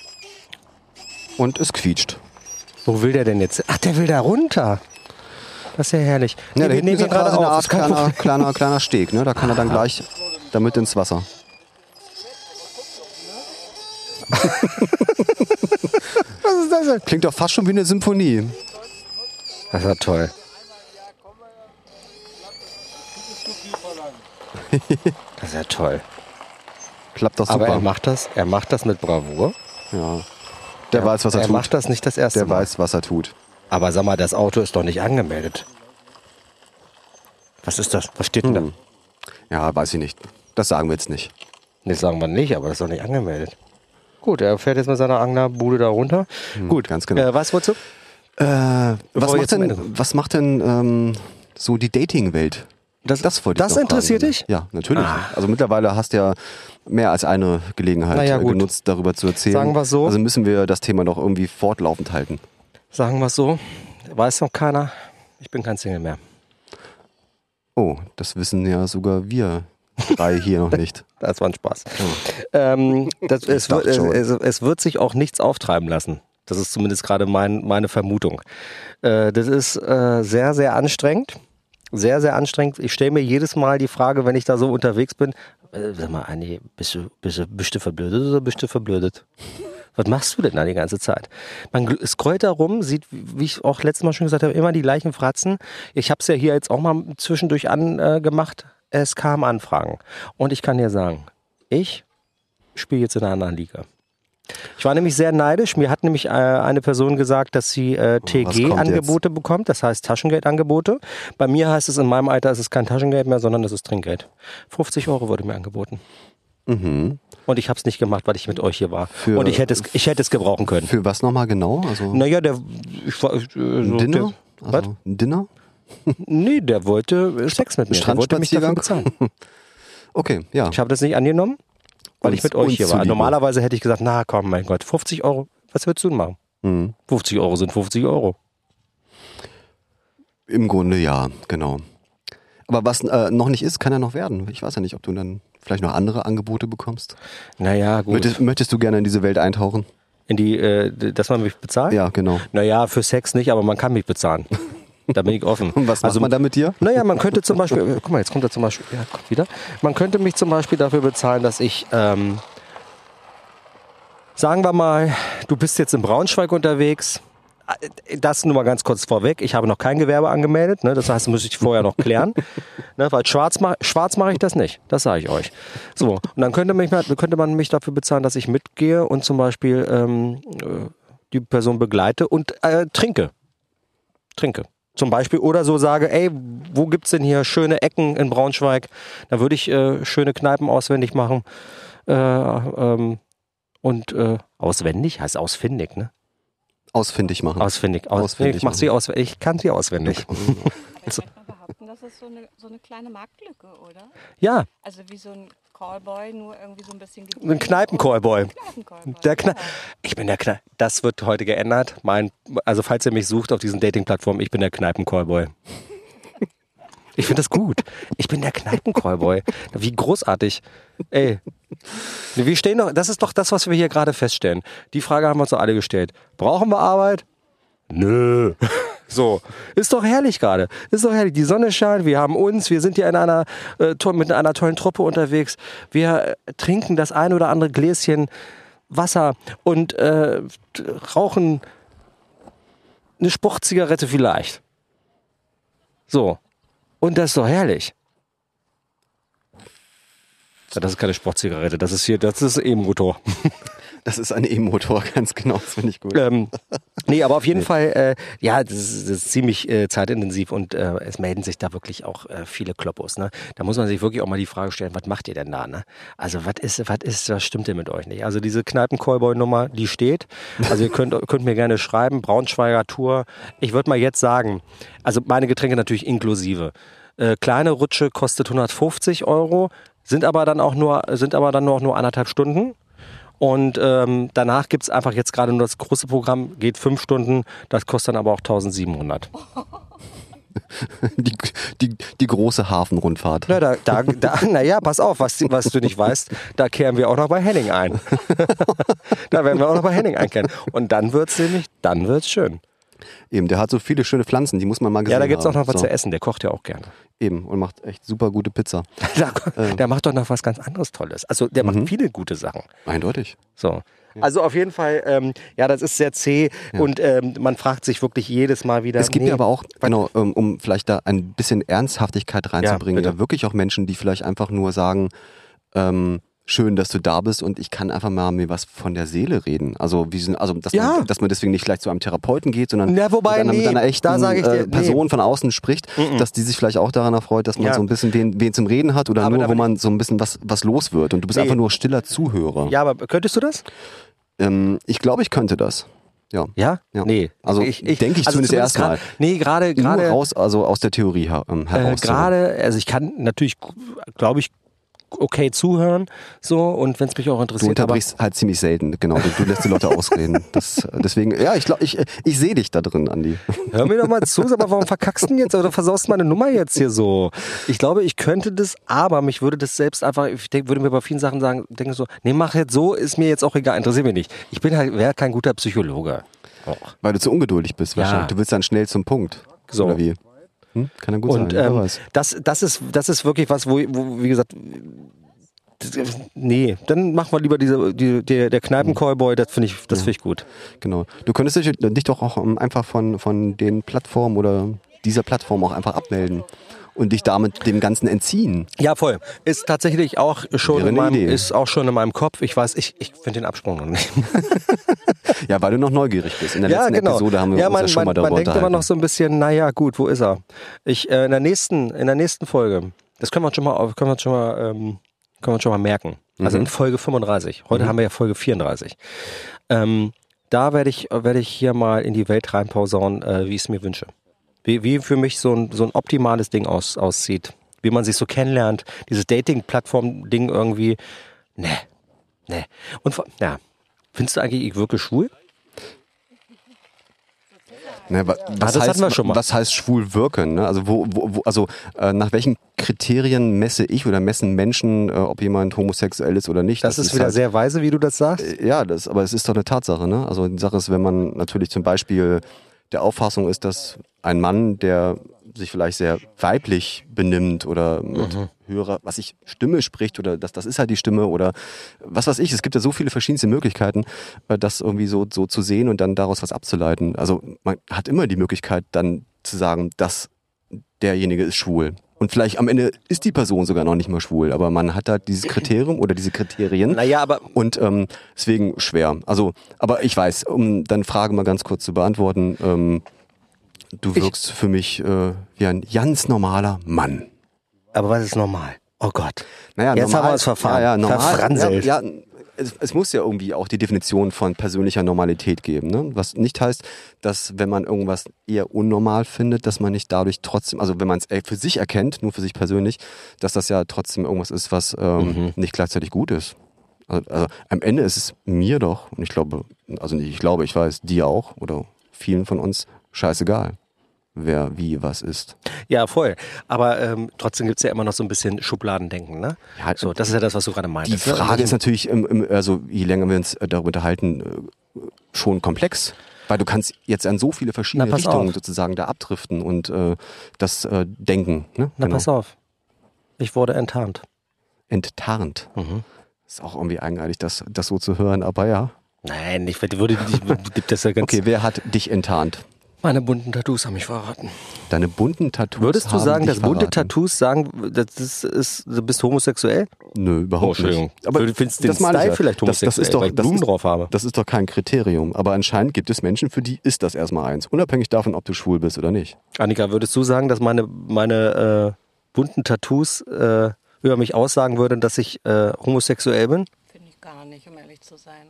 Und es quietscht. Wo will der denn jetzt? Ach, der will da runter. Das ist ja herrlich. Ja, Nee, da hinten ist ja hier gerade quasi eine auf. Art Ist kein kleiner, Problem. kleiner, kleiner Steg. Ne? Da kann er dann gleich damit ins Wasser. Was ist das denn? Klingt doch fast schon wie eine Symphonie. Das ist ja toll. Das ist ja toll. Klappt doch Aber super. er macht das, er macht das mit Bravour. ja. Der er, weiß, was er, er tut. macht das nicht das erste Der Mal. weiß, was er tut. Aber sag mal, das Auto ist doch nicht angemeldet. Was ist das? Was steht denn Hm. Ja, weiß ich nicht. Das sagen wir jetzt nicht. da? Das sagen wir nicht, aber das ist doch nicht angemeldet. Gut, er fährt jetzt mit seiner Anglerbude da runter. Gut, ganz genau. Äh, was wolltest du? Äh, was, wir macht jetzt zum Ende denn, was macht denn ähm, so die Dating-Welt? Das, Das wollte ich das doch interessiert fragen. dich? Ja, natürlich. Ah. Also mittlerweile hast du ja mehr als eine Gelegenheit Na ja, äh, gut. genutzt, darüber zu erzählen. Sagen wir's so. Also müssen wir das Thema doch irgendwie fortlaufend halten. Sagen wir es so. Weiß noch keiner. Ich bin kein Single mehr. Oh, das wissen ja sogar wir drei hier noch nicht. Das war ein Spaß. Ähm, das, es, wird, dachte es, schon. es, es wird sich auch nichts auftreiben lassen. Das ist zumindest gerade mein, meine Vermutung. Äh, das ist äh, sehr, sehr anstrengend. Sehr, sehr anstrengend. Ich stelle mir jedes Mal die Frage, wenn ich da so unterwegs bin, äh, sag mal, Anni, bist du, bist, du, bist du verblödet oder bist du verblödet? Was machst du denn da die ganze Zeit? Man gl- scrollt da rum, sieht, wie ich auch letztes Mal schon gesagt habe, immer die gleichen Fratzen. Ich habe es ja hier jetzt auch mal zwischendurch angemacht. Es kamen Anfragen. Und ich kann dir sagen, ich spiele jetzt in einer anderen Liga. Ich war nämlich sehr neidisch. Mir hat nämlich äh, eine Person gesagt, dass sie äh, T G-Angebote bekommt, das heißt Taschengeldangebote. Bei mir heißt es, in meinem Alter ist es kein Taschengeld mehr, sondern das ist Trinkgeld. fünfzig Euro wurde mir angeboten. Mhm. Und ich habe es nicht gemacht, weil ich mit euch hier war. Für- Und ich hätte es, ich hätte es gebrauchen können. Für was nochmal genau? Also Naja, der... Ich, war- äh, ein so, Dinner? Der, was? Also ein Dinner? Nee, der wollte äh, Sex mit mir. Der wollte mich dafür bezahlen. Okay, ja. Ich habe das nicht angenommen, weil Uns- ich mit euch uns hier war. zuliebe. Normalerweise hätte ich gesagt, na komm, mein Gott, fünfzig Euro, was würdest du denn machen? Mhm. fünfzig Euro sind fünfzig Euro. Im Grunde ja, genau. Aber was äh, noch nicht ist, kann ja noch werden. Ich weiß ja nicht, ob du dann vielleicht noch andere Angebote bekommst. Naja, gut. Möchtest, möchtest du gerne in diese Welt eintauchen? In die, äh, dass man mich bezahlt? Ja, genau. Naja, für Sex nicht, aber man kann mich bezahlen. Da bin ich offen. Und was macht also, man da mit dir? Naja, man könnte zum Beispiel, äh, guck mal, jetzt kommt er zum Beispiel, ja, kommt wieder. Man könnte mich zum Beispiel dafür bezahlen, dass ich, ähm, sagen wir mal, du bist jetzt in Braunschweig unterwegs. Das nur mal ganz kurz vorweg. Ich habe noch kein Gewerbe angemeldet. Ne? Das heißt, das muss ich vorher noch klären. Ne? Weil schwarz, mach, schwarz mache ich das nicht. Das sage ich euch. So, und dann könnte, mich, könnte man mich dafür bezahlen, dass ich mitgehe und zum Beispiel ähm, äh, die Person begleite und äh, trinke. Trinke. Zum Beispiel. Oder so sage, ey, wo gibt's denn hier schöne Ecken in Braunschweig? Da würde ich äh, schöne Kneipen auswendig machen. Äh, ähm, und äh, auswendig? Heißt ausfindig, ne? Ausfindig machen. Ausfindig. Aus, Ausfindig ich mach sie machen. auswendig. Ich kann sie auswendig. Ich würde mal behaupten, das ist so eine, so eine kleine Marktlücke, oder? Ja, Also wie so ein Callboy, nur irgendwie so ein bisschen... ein Kneipen-Callboy. Kneipen-Callboy. Der Kne ja. Ich bin der Kneipen. Das wird heute geändert. Mein, also falls ihr mich sucht auf diesen Dating-Plattformen, ich bin der Kneipen-Callboy. Ich finde das gut. Ich bin der Kneipen-Callboy. Wie großartig. Ey. Wir stehen doch, das ist doch das, was wir hier gerade feststellen. Die Frage haben wir uns doch alle gestellt. Brauchen wir Arbeit? Nö. So, ist doch herrlich gerade. Ist doch herrlich. Die Sonne scheint, wir haben uns, wir sind hier in einer, äh, to- mit einer tollen Truppe unterwegs. Wir äh, trinken das ein oder andere Gläschen Wasser und äh, t- rauchen eine Sportzigarette vielleicht. So. Und das ist doch herrlich. Ja, das ist keine Sportzigarette, das ist hier, das ist E-Motor. Das ist ein E-Motor, ganz genau. Das finde ich gut. Ähm, nee, aber auf jeden Fall, äh, ja, das ist, das ist ziemlich äh, zeitintensiv und äh, es melden sich da wirklich auch äh, viele Kloppos. Ne? Da muss man sich wirklich auch mal die Frage stellen, was macht ihr denn da? Ne? Also was ist, was ist, was stimmt denn mit euch nicht? Also diese Kneipen-Callboy-Nummer, die steht. Also ihr könnt, könnt mir gerne schreiben, Braunschweiger Tour. Ich würde mal jetzt sagen, also meine Getränke natürlich inklusive. Äh, kleine Rutsche kostet hundertfünfzig Euro, sind aber dann auch nur, sind aber dann auch nur anderthalb Stunden. Und ähm, danach gibt es einfach jetzt gerade nur das große Programm, geht fünf Stunden, das kostet dann aber auch eintausendsiebenhundert. Die, die, die große Hafenrundfahrt. Na, da, da, da, naja, pass auf, was, was du nicht weißt, da kehren wir auch noch bei Henning ein. Da werden wir auch noch bei Henning einkehren. Und dann wird's nämlich, dann wird's schön. Eben, der hat so viele schöne Pflanzen, die muss man mal gesehen Ja, da gibt's auch haben. noch was so. zu essen. Der kocht ja auch gerne. Eben, und macht echt super gute Pizza. Der, der macht doch noch was ganz anderes Tolles. Also der Mhm. macht viele gute Sachen. Eindeutig. So. Also auf jeden Fall, ähm, ja, das ist sehr zäh Ja. und ähm, man fragt sich wirklich jedes Mal wieder. Es gibt nee, ja aber auch, genau, um, um vielleicht da ein bisschen Ernsthaftigkeit reinzubringen, Ja, ja, bitte. wirklich auch Menschen, die vielleicht einfach nur sagen, ähm, schön, dass du da bist und ich kann einfach mal mir was von der Seele reden. Also, wie sind, also dass, Ja. man, dass man deswegen nicht gleich zu einem Therapeuten geht, sondern Ja, wobei, mit, einer, nee, mit einer echten da sag ich dir, äh, nee. Person von außen spricht, dass die sich vielleicht auch daran erfreut, dass man Ja. so ein bisschen wen, wen zum Reden hat oder Aber nur, da wo bin man so ein bisschen was, was los wird und du bist Nee. einfach nur stiller Zuhörer. Ja, aber könntest du das? Ähm, ich glaube, ich könnte das. Ja. Ja? Ja. Nee. Also, denke ich zumindest erstmal. grad- Nee, gerade, Nur gerade, raus, also aus der Theorie her, ähm, äh, heraus. gerade, also ich kann natürlich, glaube ich, okay zuhören, so, und wenn es mich auch Du interessiert, aber unterbrichst halt ziemlich selten, genau. Du, du lässt die Leute ausreden. Das, deswegen, ja, ich glaube, ich, ich sehe dich da drin, Andi. hör mir doch mal zu, aber warum verkackst du denn jetzt oder versaust meine Nummer jetzt hier so? Ich glaube, ich könnte das, aber mich würde das selbst einfach, ich denk, würde mir bei vielen Sachen sagen, denke so, nee, mach jetzt so, ist mir jetzt auch egal, interessiert mich nicht. Ich bin halt, wäre kein guter Psychologe. Auch. Weil du zu ungeduldig bist wahrscheinlich. Ja. Du willst dann schnell zum Punkt. So. Oder wie? Hm? Kann ja gut Und sein, wer ähm, weiß. das, das, ist, das ist wirklich was, wo, wo wie gesagt, das- nee, dann machen wir lieber diese, die, der, der Kneipen-Cowboy, das finde ich, das finde ich gut. Genau. Du könntest dich, dich doch auch ähm, einfach von, von den Plattformen oder dieser Plattform auch einfach abmelden und dich damit dem Ganzen entziehen. Ja, voll. Ist tatsächlich auch schon Wäre in eine meinem, Idee. ist auch schon in meinem Kopf. Ich weiß, ich, ich finde den Absprung noch nicht. Ja, weil du noch neugierig bist. In der Ja, letzten genau. Episode haben wir ja, uns man, ja schon man, mal darüber man denkt immer unterhalten. noch so ein bisschen, naja, gut, wo ist er? Ich, äh, in der nächsten, in der nächsten Folge, das können wir uns schon mal, auf- können wir uns schon mal, ähm, können wir uns schon mal merken. Also Mhm. in Folge fünfunddreißig. Heute haben wir ja Folge vierunddreißig. Ähm, da werde ich, werde ich hier mal in die Welt reinpausern, äh, wie ich es mir wünsche. Wie, wie für mich so ein, so ein optimales Ding aus, aussieht. Wie man sich so kennenlernt. Dieses Dating-Plattform-Ding irgendwie. Ne, ne. Und vor- ja, findest du eigentlich, ich wirke schwul? Ne, wa- was, das heißt, hatten wir schon mal. was heißt schwul wirken? Ne? Also, wo, wo, wo, also äh, nach welchen Kriterien messe ich oder messen Menschen, äh, ob jemand homosexuell ist oder nicht? Das, ist wieder halt, sehr weise, wie du das sagst. äh, Ja, das, aber es ist doch eine Tatsache. Ne? Also die Sache ist, wenn man natürlich zum Beispiel der Auffassung ist, dass ein Mann, der sich vielleicht sehr weiblich benimmt oder mit Mhm. höherer, was ich, Stimme spricht oder das, das ist halt die Stimme oder was weiß ich. Es gibt ja so viele verschiedenste Möglichkeiten, äh, das irgendwie so, so zu sehen und dann daraus was abzuleiten. Also man hat immer die Möglichkeit dann zu sagen, dass derjenige ist schwul. Und vielleicht am Ende ist die Person sogar noch nicht mal schwul, aber man hat halt dieses Kriterium oder diese Kriterien. Naja, aber Und ähm, deswegen schwer. Also, aber ich weiß, um deine Frage mal ganz kurz zu beantworten, ähm, du wirkst für mich äh, wie ein ganz normaler Mann. Aber was ist normal? Oh Gott. Naja, Jetzt normal, haben wir uns verfahren. Ja, ja, normal, Verfranselt. ja, ja, es, es muss ja irgendwie auch die Definition von persönlicher Normalität geben. Ne? Was nicht heißt, dass wenn man irgendwas eher unnormal findet, dass man nicht dadurch trotzdem, also wenn man es für sich erkennt, nur für sich persönlich, dass das ja trotzdem irgendwas ist, was ähm, Mhm. nicht gleichzeitig gut ist. Also, also am Ende ist es mir doch, und ich glaube, also nicht ich glaube, ich weiß, dir auch oder vielen von uns scheißegal, wer wie was ist. Ja, voll. Aber ähm, trotzdem gibt's ja immer noch so ein bisschen Schubladendenken, ne? Ja, So, das ist ja das, was du gerade meintest. Die ne? Frage ist natürlich, im, im, also je länger wir uns äh, darüber unterhalten, äh, schon komplex. Weil du kannst jetzt an so viele verschiedene Na, pass Richtungen auf. sozusagen da abdriften und äh, das äh, Denken. Ne? Na, pass auf. Ich wurde enttarnt. Enttarnt. Mhm. Ist auch irgendwie eigenartig, das, das so zu hören, aber ja. Nein, ich würde, ich, gibt das ja ganz. Okay, wer hat dich enttarnt? Meine bunten Tattoos haben mich verraten. Deine bunten Tattoos. Würdest du haben sagen, dich dass bunte verraten. Tattoos sagen, das ist, du bist homosexuell? Nö, überhaupt nicht. Aber du findest den das meine ich Style ja. vielleicht das, homosexuell, das ist doch, weil ich das Blumen ist, drauf habe. Das ist doch kein Kriterium. Aber anscheinend gibt es Menschen, für die ist das erstmal eins. Unabhängig davon, ob du schwul bist oder nicht. Annika, würdest du sagen, dass meine, meine äh, bunten Tattoos äh, über mich aussagen würden, dass ich äh, homosexuell bin? Finde ich gar nicht, um ehrlich zu sein.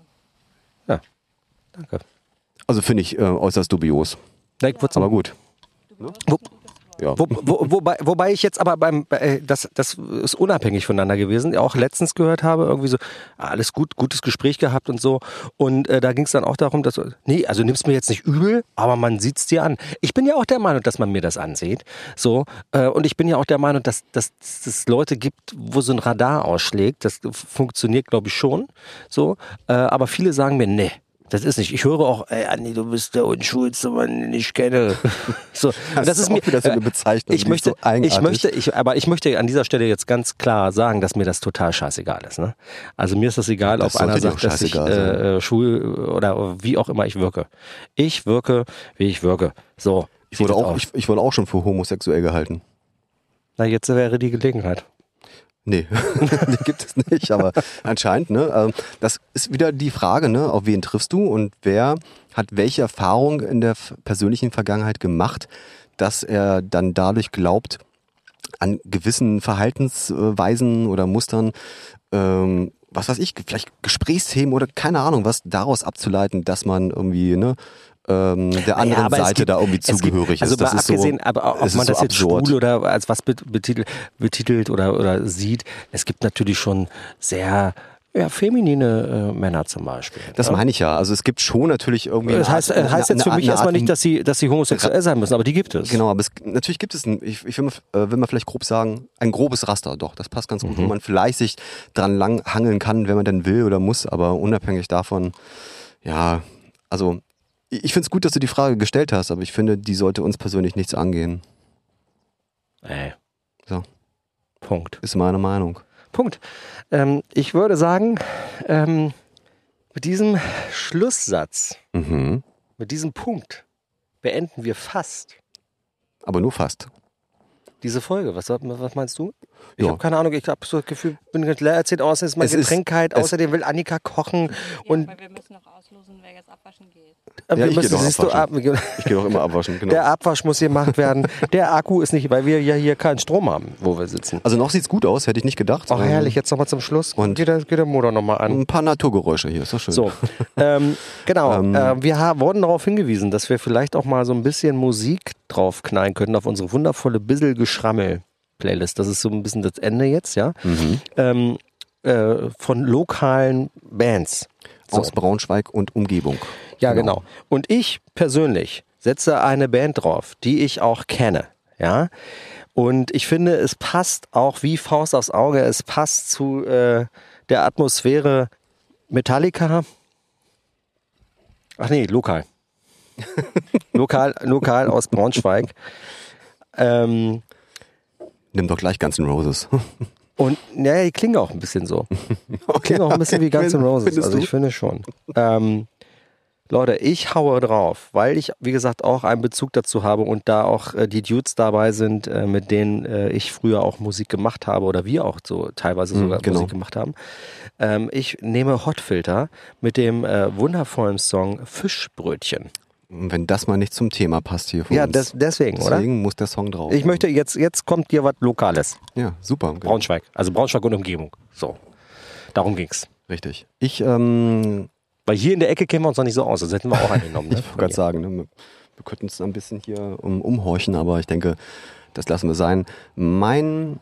Danke. Also finde ich äh, äußerst dubios. Na, ich würd's- Aber gut. Wo, Ja. wo, wo, wobei, wobei ich jetzt aber beim, äh, das, das ist unabhängig voneinander gewesen, auch letztens gehört habe, irgendwie so, ah, alles gut, gutes Gespräch gehabt und so. Und äh, da ging es dann auch darum, dass, nee, also nimm's mir jetzt nicht übel, aber man sieht's dir an. Ich bin ja auch der Meinung, dass man mir das ansieht. So, äh, und ich bin ja auch der Meinung, dass dass es Leute gibt, wo so ein Radar ausschlägt. Das funktioniert, glaube ich, schon. So, äh, aber viele sagen mir, nee. Das ist nicht. Ich höre auch, ey, Andi, du bist der unschuldigste Mann, den ich kenne. So, Das, das ist mir wieder so eine Bezeichnung. Ich die möchte, ist so eigenartig. ich möchte, ich, aber ich möchte an dieser Stelle jetzt ganz klar sagen, dass mir das total scheißegal ist. Ne? Also mir ist das egal, Das ob einer sollte dir sagt, auch dass ich scheißegal äh, schul oder wie auch immer ich wirke. Ich wirke, wie ich wirke. So. Ich wurde, sieht es auch, aus. ich, ich wurde auch schon für homosexuell gehalten. Na, jetzt wäre die Gelegenheit. Nee, die gibt es nicht, aber anscheinend, ne? ähm, Das ist wieder die Frage, ne? Auf wen triffst du und wer hat welche Erfahrung in der f- persönlichen Vergangenheit gemacht, dass er dann dadurch glaubt, an gewissen Verhaltensweisen oder Mustern, ähm, was weiß ich, vielleicht Gesprächsthemen oder keine Ahnung, was daraus abzuleiten, dass man irgendwie, ne, ähm, der anderen Ja, aber es Seite gibt- da irgendwie es gibt- zugehörig also ist. Das mal ist so, abgesehen, aber auch, ob es ist man das so jetzt absurd. schwul oder als was bet- betitelt, betitelt oder, oder sieht, es gibt natürlich schon sehr ja, feminine äh, Männer zum Beispiel. Das ja? meine ich ja. Also es gibt schon natürlich irgendwie. Das heißt, eine Art- heißt jetzt eine für Art- mich eine erstmal Art- nicht, dass sie, dass sie homosexuell sein müssen, aber die gibt es. Genau, aber es, natürlich gibt es, ein, ich, ich will, mal, äh, will mal vielleicht grob sagen, ein grobes Raster, doch, das passt ganz gut, wo man vielleicht sich dran lang hangeln kann, wenn man denn will oder muss, aber unabhängig davon, ja, also ich, ich finde es gut, dass du die Frage gestellt hast, aber ich finde, die sollte uns persönlich nichts angehen. Ey. So. Punkt. Ist meine Meinung. Punkt. Ähm, ich würde sagen, ähm, mit diesem Schlusssatz, Mhm. mit diesem Punkt beenden wir fast Aber nur fast. diese Folge. Was, was meinst du? Ich Ja. habe keine Ahnung, ich habe so das Gefühl, bin leer erzählt, außerdem ist mein Es ist- Getränk kalt, es- außerdem will Annika kochen und Ja, weil wir müssen noch auslosen, wer jetzt abwaschen geht. äh, Ja, wir ich geh müssen, doch siehst du, ab, abwaschen. Ich gehe doch immer abwaschen, genau. der Abwasch muss gemacht werden. Der Akku ist nicht, weil wir ja hier keinen Strom haben, wo wir sitzen. Also noch sieht's gut aus, hätte ich nicht gedacht. Ach Ähm, herrlich, jetzt nochmal zum Schluss. Und- geht, der, geht der Motor nochmal an. Ein paar Naturgeräusche hier, ist doch schön. So, ähm, genau. Ähm, äh, wir ha- wurden darauf hingewiesen, dass wir vielleicht auch mal so ein bisschen Musik draufknallen könnten auf unsere wundervolle Bissel-Geschrammel-Playlist. Das ist so ein bisschen das Ende jetzt, ja. Mhm. Ähm, äh, von lokalen Bands. So. Aus Braunschweig und Umgebung. Ja, genau. Und ich persönlich setze eine Band drauf, die ich auch kenne, ja. Und ich finde, es passt auch wie Faust aufs Auge. Es passt zu äh, der Atmosphäre Metallica. Ach nee, lokal. lokal, lokal aus Braunschweig. Ähm, Nimm doch gleich Guns N' Roses. und ja, die klingen auch ein bisschen so. Klingen auch ein bisschen wie Guns N' Roses. Findest Also du? ich finde schon. Ähm, Leute, ich haue drauf, weil ich, wie gesagt, auch einen Bezug dazu habe und da auch äh, die Dudes dabei sind, äh, mit denen äh, ich früher auch Musik gemacht habe oder wir auch so teilweise Mhm, sogar genau. Musik gemacht haben. Ähm, ich nehme Hotfilter mit dem äh, wundervollen Song Fischbrötchen. Wenn das mal nicht zum Thema passt hier von Ja, uns. des, deswegen, oder? Deswegen muss der Song drauf. Ich möchte jetzt, jetzt kommt dir was Lokales. Ja, super. genau. Braunschweig, also Braunschweig und Umgebung. So, darum ging's. Richtig. Ich, ähm, Weil hier in der Ecke kennen wir uns noch nicht so aus, das hätten wir auch angenommen. Ne? ich wollte gerade sagen, ne, wir, wir könnten uns ein bisschen hier um, umhorchen, aber ich denke, das lassen wir sein. Mein,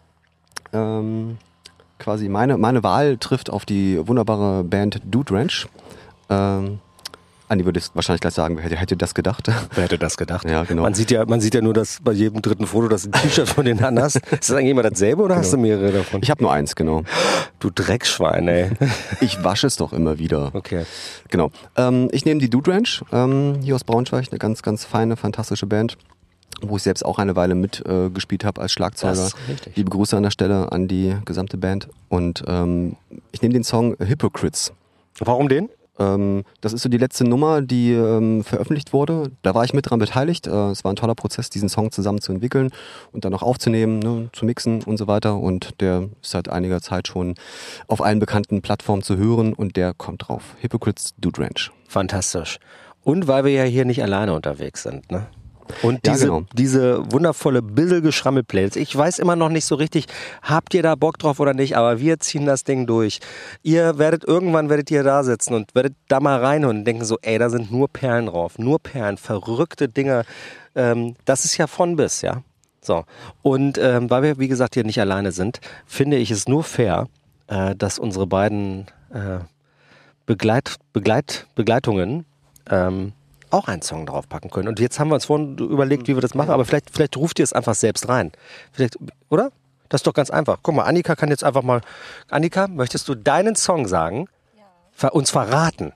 ähm, quasi meine, meine Wahl trifft auf die wunderbare Band Dude Ranch. Ähm, Andi würde es wahrscheinlich gleich sagen, wer hätte, hätte das gedacht? Wer hätte das gedacht? Ja, genau. Man sieht ja, man sieht ja nur, dass bei jedem dritten Foto das ein T-Shirt von den anderen hast. Ist das eigentlich immer dasselbe oder hast du mehrere davon? Ich habe nur eins, genau. Du Dreckschwein, ey. Ich wasche es doch immer wieder. Okay. Genau. Ähm, ich nehme die Dude Ranch, ähm, hier aus Braunschweig, eine ganz, ganz feine, fantastische Band, wo ich selbst auch eine Weile mitgespielt äh, gespielt habe als Schlagzeuger. Das ist richtig. Liebe Grüße an der Stelle an die gesamte Band. Und ähm, ich nehme den Song Hypocrites. Warum den? Ähm, das ist so die letzte Nummer, die ähm, veröffentlicht wurde. Da war ich mit dran beteiligt. Äh, es war ein toller Prozess, diesen Song zusammen zu entwickeln und dann auch aufzunehmen, ne, zu mixen und so weiter. Und der ist seit einiger Zeit schon auf allen bekannten Plattformen zu hören und der kommt drauf. Hypocrites Dude Ranch. Fantastisch. Und weil wir ja hier nicht alleine unterwegs sind, ne? Und Ja, diese, genau. diese wundervolle Bissel-Geschrammel-Playlist. Ich weiß immer noch nicht so richtig, habt ihr da Bock drauf oder nicht, aber wir ziehen das Ding durch. Ihr werdet, irgendwann werdet ihr da sitzen und werdet da mal reinhören und denken so, ey, da sind nur Perlen drauf, nur Perlen, verrückte Dinge. Ähm, das ist ja von bis, ja. So. Und ähm, weil wir, wie gesagt, hier nicht alleine sind, finde ich es nur fair, äh, dass unsere beiden äh, Begleit, Begleit, Begleitungen ähm, auch einen Song draufpacken können. Und jetzt haben wir uns vorhin überlegt, wie wir das machen, aber vielleicht, vielleicht ruft ihr es einfach selbst rein. Vielleicht, oder? Das ist doch ganz einfach. Guck mal, Annika kann jetzt einfach mal. Annika, möchtest du deinen Song sagen? Ja. Ver, uns verraten.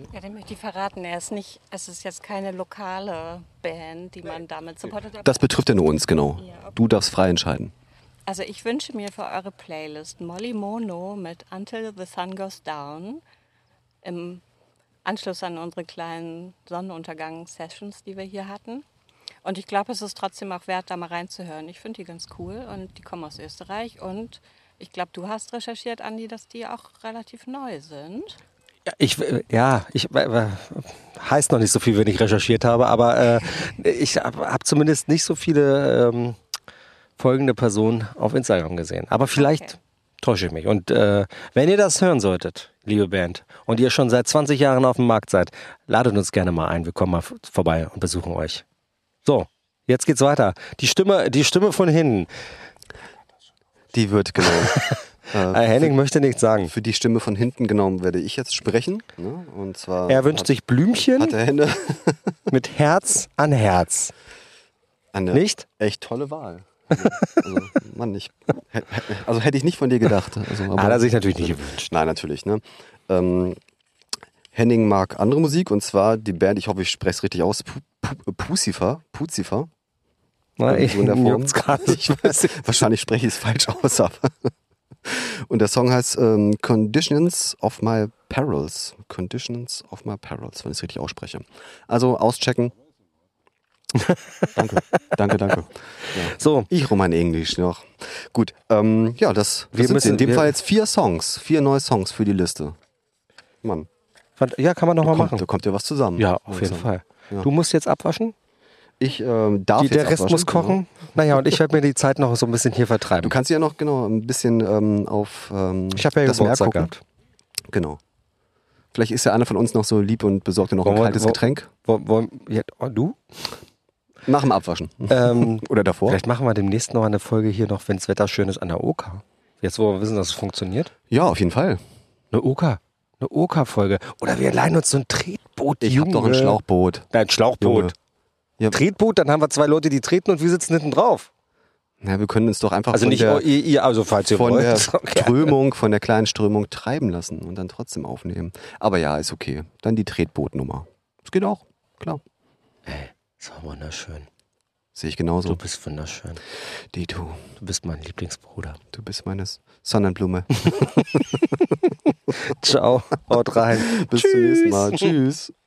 Ja, den möchte ich verraten. Er ist nicht, es ist jetzt keine lokale Band, die man damit supportet. Das betrifft ja nur uns, genau. Ja, okay. Du darfst frei entscheiden. Also ich wünsche mir für eure Playlist Molly Mono mit Until the Sun Goes Down im Anschluss an unsere kleinen Sonnenuntergang-Sessions, die wir hier hatten. Und ich glaube, es ist trotzdem auch wert, da mal reinzuhören. Ich finde die ganz cool und die kommen aus Österreich. Und ich glaube, du hast recherchiert, Andi, dass die auch relativ neu sind. Ja, ich, äh, ja, ich äh, heißt noch nicht so viel, wenn ich recherchiert habe, aber äh, ich habe hab zumindest nicht so viele ähm, folgende Personen auf Instagram gesehen. Aber vielleicht Okay. täusche ich mich. Und äh, wenn ihr das hören solltet, liebe Band, und ihr schon seit zwanzig Jahren auf dem Markt seid, ladet uns gerne mal ein. Wir kommen mal f- vorbei und besuchen euch. So, jetzt geht's weiter. Die Stimme, die Stimme von hinten. Die wird genau. Äh, äh, Henning möchte nichts sagen. für die Stimme von hinten genommen werde ich jetzt sprechen. Ne? Und zwar Er wünscht hat, sich Blümchen hat er Hände. mit Herz an Herz. Eine Nicht? echt tolle Wahl. Also, also, Mann, ich, hä- hä- also hätte ich nicht von dir gedacht. Also, aber, Hat er sich natürlich nicht gewünscht. Nein, natürlich. Ne? Ähm, Henning mag andere Musik und zwar die Band, ich hoffe, ich spreche es richtig aus, Pu- Pu- Pucifer. Pucifer. Na, ich So in der Form. juckt's gerade. Ich weiß nicht. Wahrscheinlich spreche ich es falsch aus. Aber und der Song heißt ähm, Conditions of My Perils. Conditions of My Perils, wenn ich es richtig ausspreche. Also auschecken. danke, danke, danke. So, Ich rum mein Englisch noch. Gut, ähm, ja, das Wir wir sind müssen- in dem wir- Fall jetzt vier Songs, vier neue Songs für die Liste. Mann, ja, kann man noch mal kommt, machen. da kommt ja was zusammen. Ja, auf jeden Langsam. Fall. Ja. Du musst jetzt abwaschen, Ich ähm, darf die, jetzt der Rest abwaschen, muss kochen. Naja, und ich werde mir die Zeit noch so ein bisschen hier Genau. vertreiben. Du kannst ja noch genau ein bisschen ähm, auf ähm, Ich habe ja das Meer Geburtstag gucken. gehabt. Genau. Vielleicht ist ja einer von uns noch so lieb und besorgt dir noch ein Wollen wir- kaltes wo- Getränk. Wo, wo, ja, oh, du? Nach dem Abwaschen. Ähm, Oder davor. vielleicht machen wir demnächst noch eine Folge hier noch, wenn das Wetter schön ist, an der Oka. Jetzt, wo wir wissen, dass es funktioniert. Ja, auf jeden Fall. Eine Oka. Eine Oka-Folge. Oder wir leihen uns so ein Tretboot. Ich habe doch ein Junge. Schlauchboot. Nein, ein Schlauchboot. Junge. Ja. Tretboot, dann haben wir zwei Leute, die treten und wir sitzen hinten drauf. Na, wir können uns doch einfach Also von, nicht der, ihr, ihr, also falls ihr von wollt. der Okay. Strömung, von der kleinen Strömung treiben lassen und dann trotzdem aufnehmen. Aber ja, ist okay. Dann die Tretbootnummer. Das geht auch, klar. So wunderschön. Sehe ich genauso. Du bist wunderschön. Die du. Du bist mein Lieblingsbruder. Du bist meine Sonnenblume. Ciao. Haut rein. Bis zum nächsten Mal. Tschüss.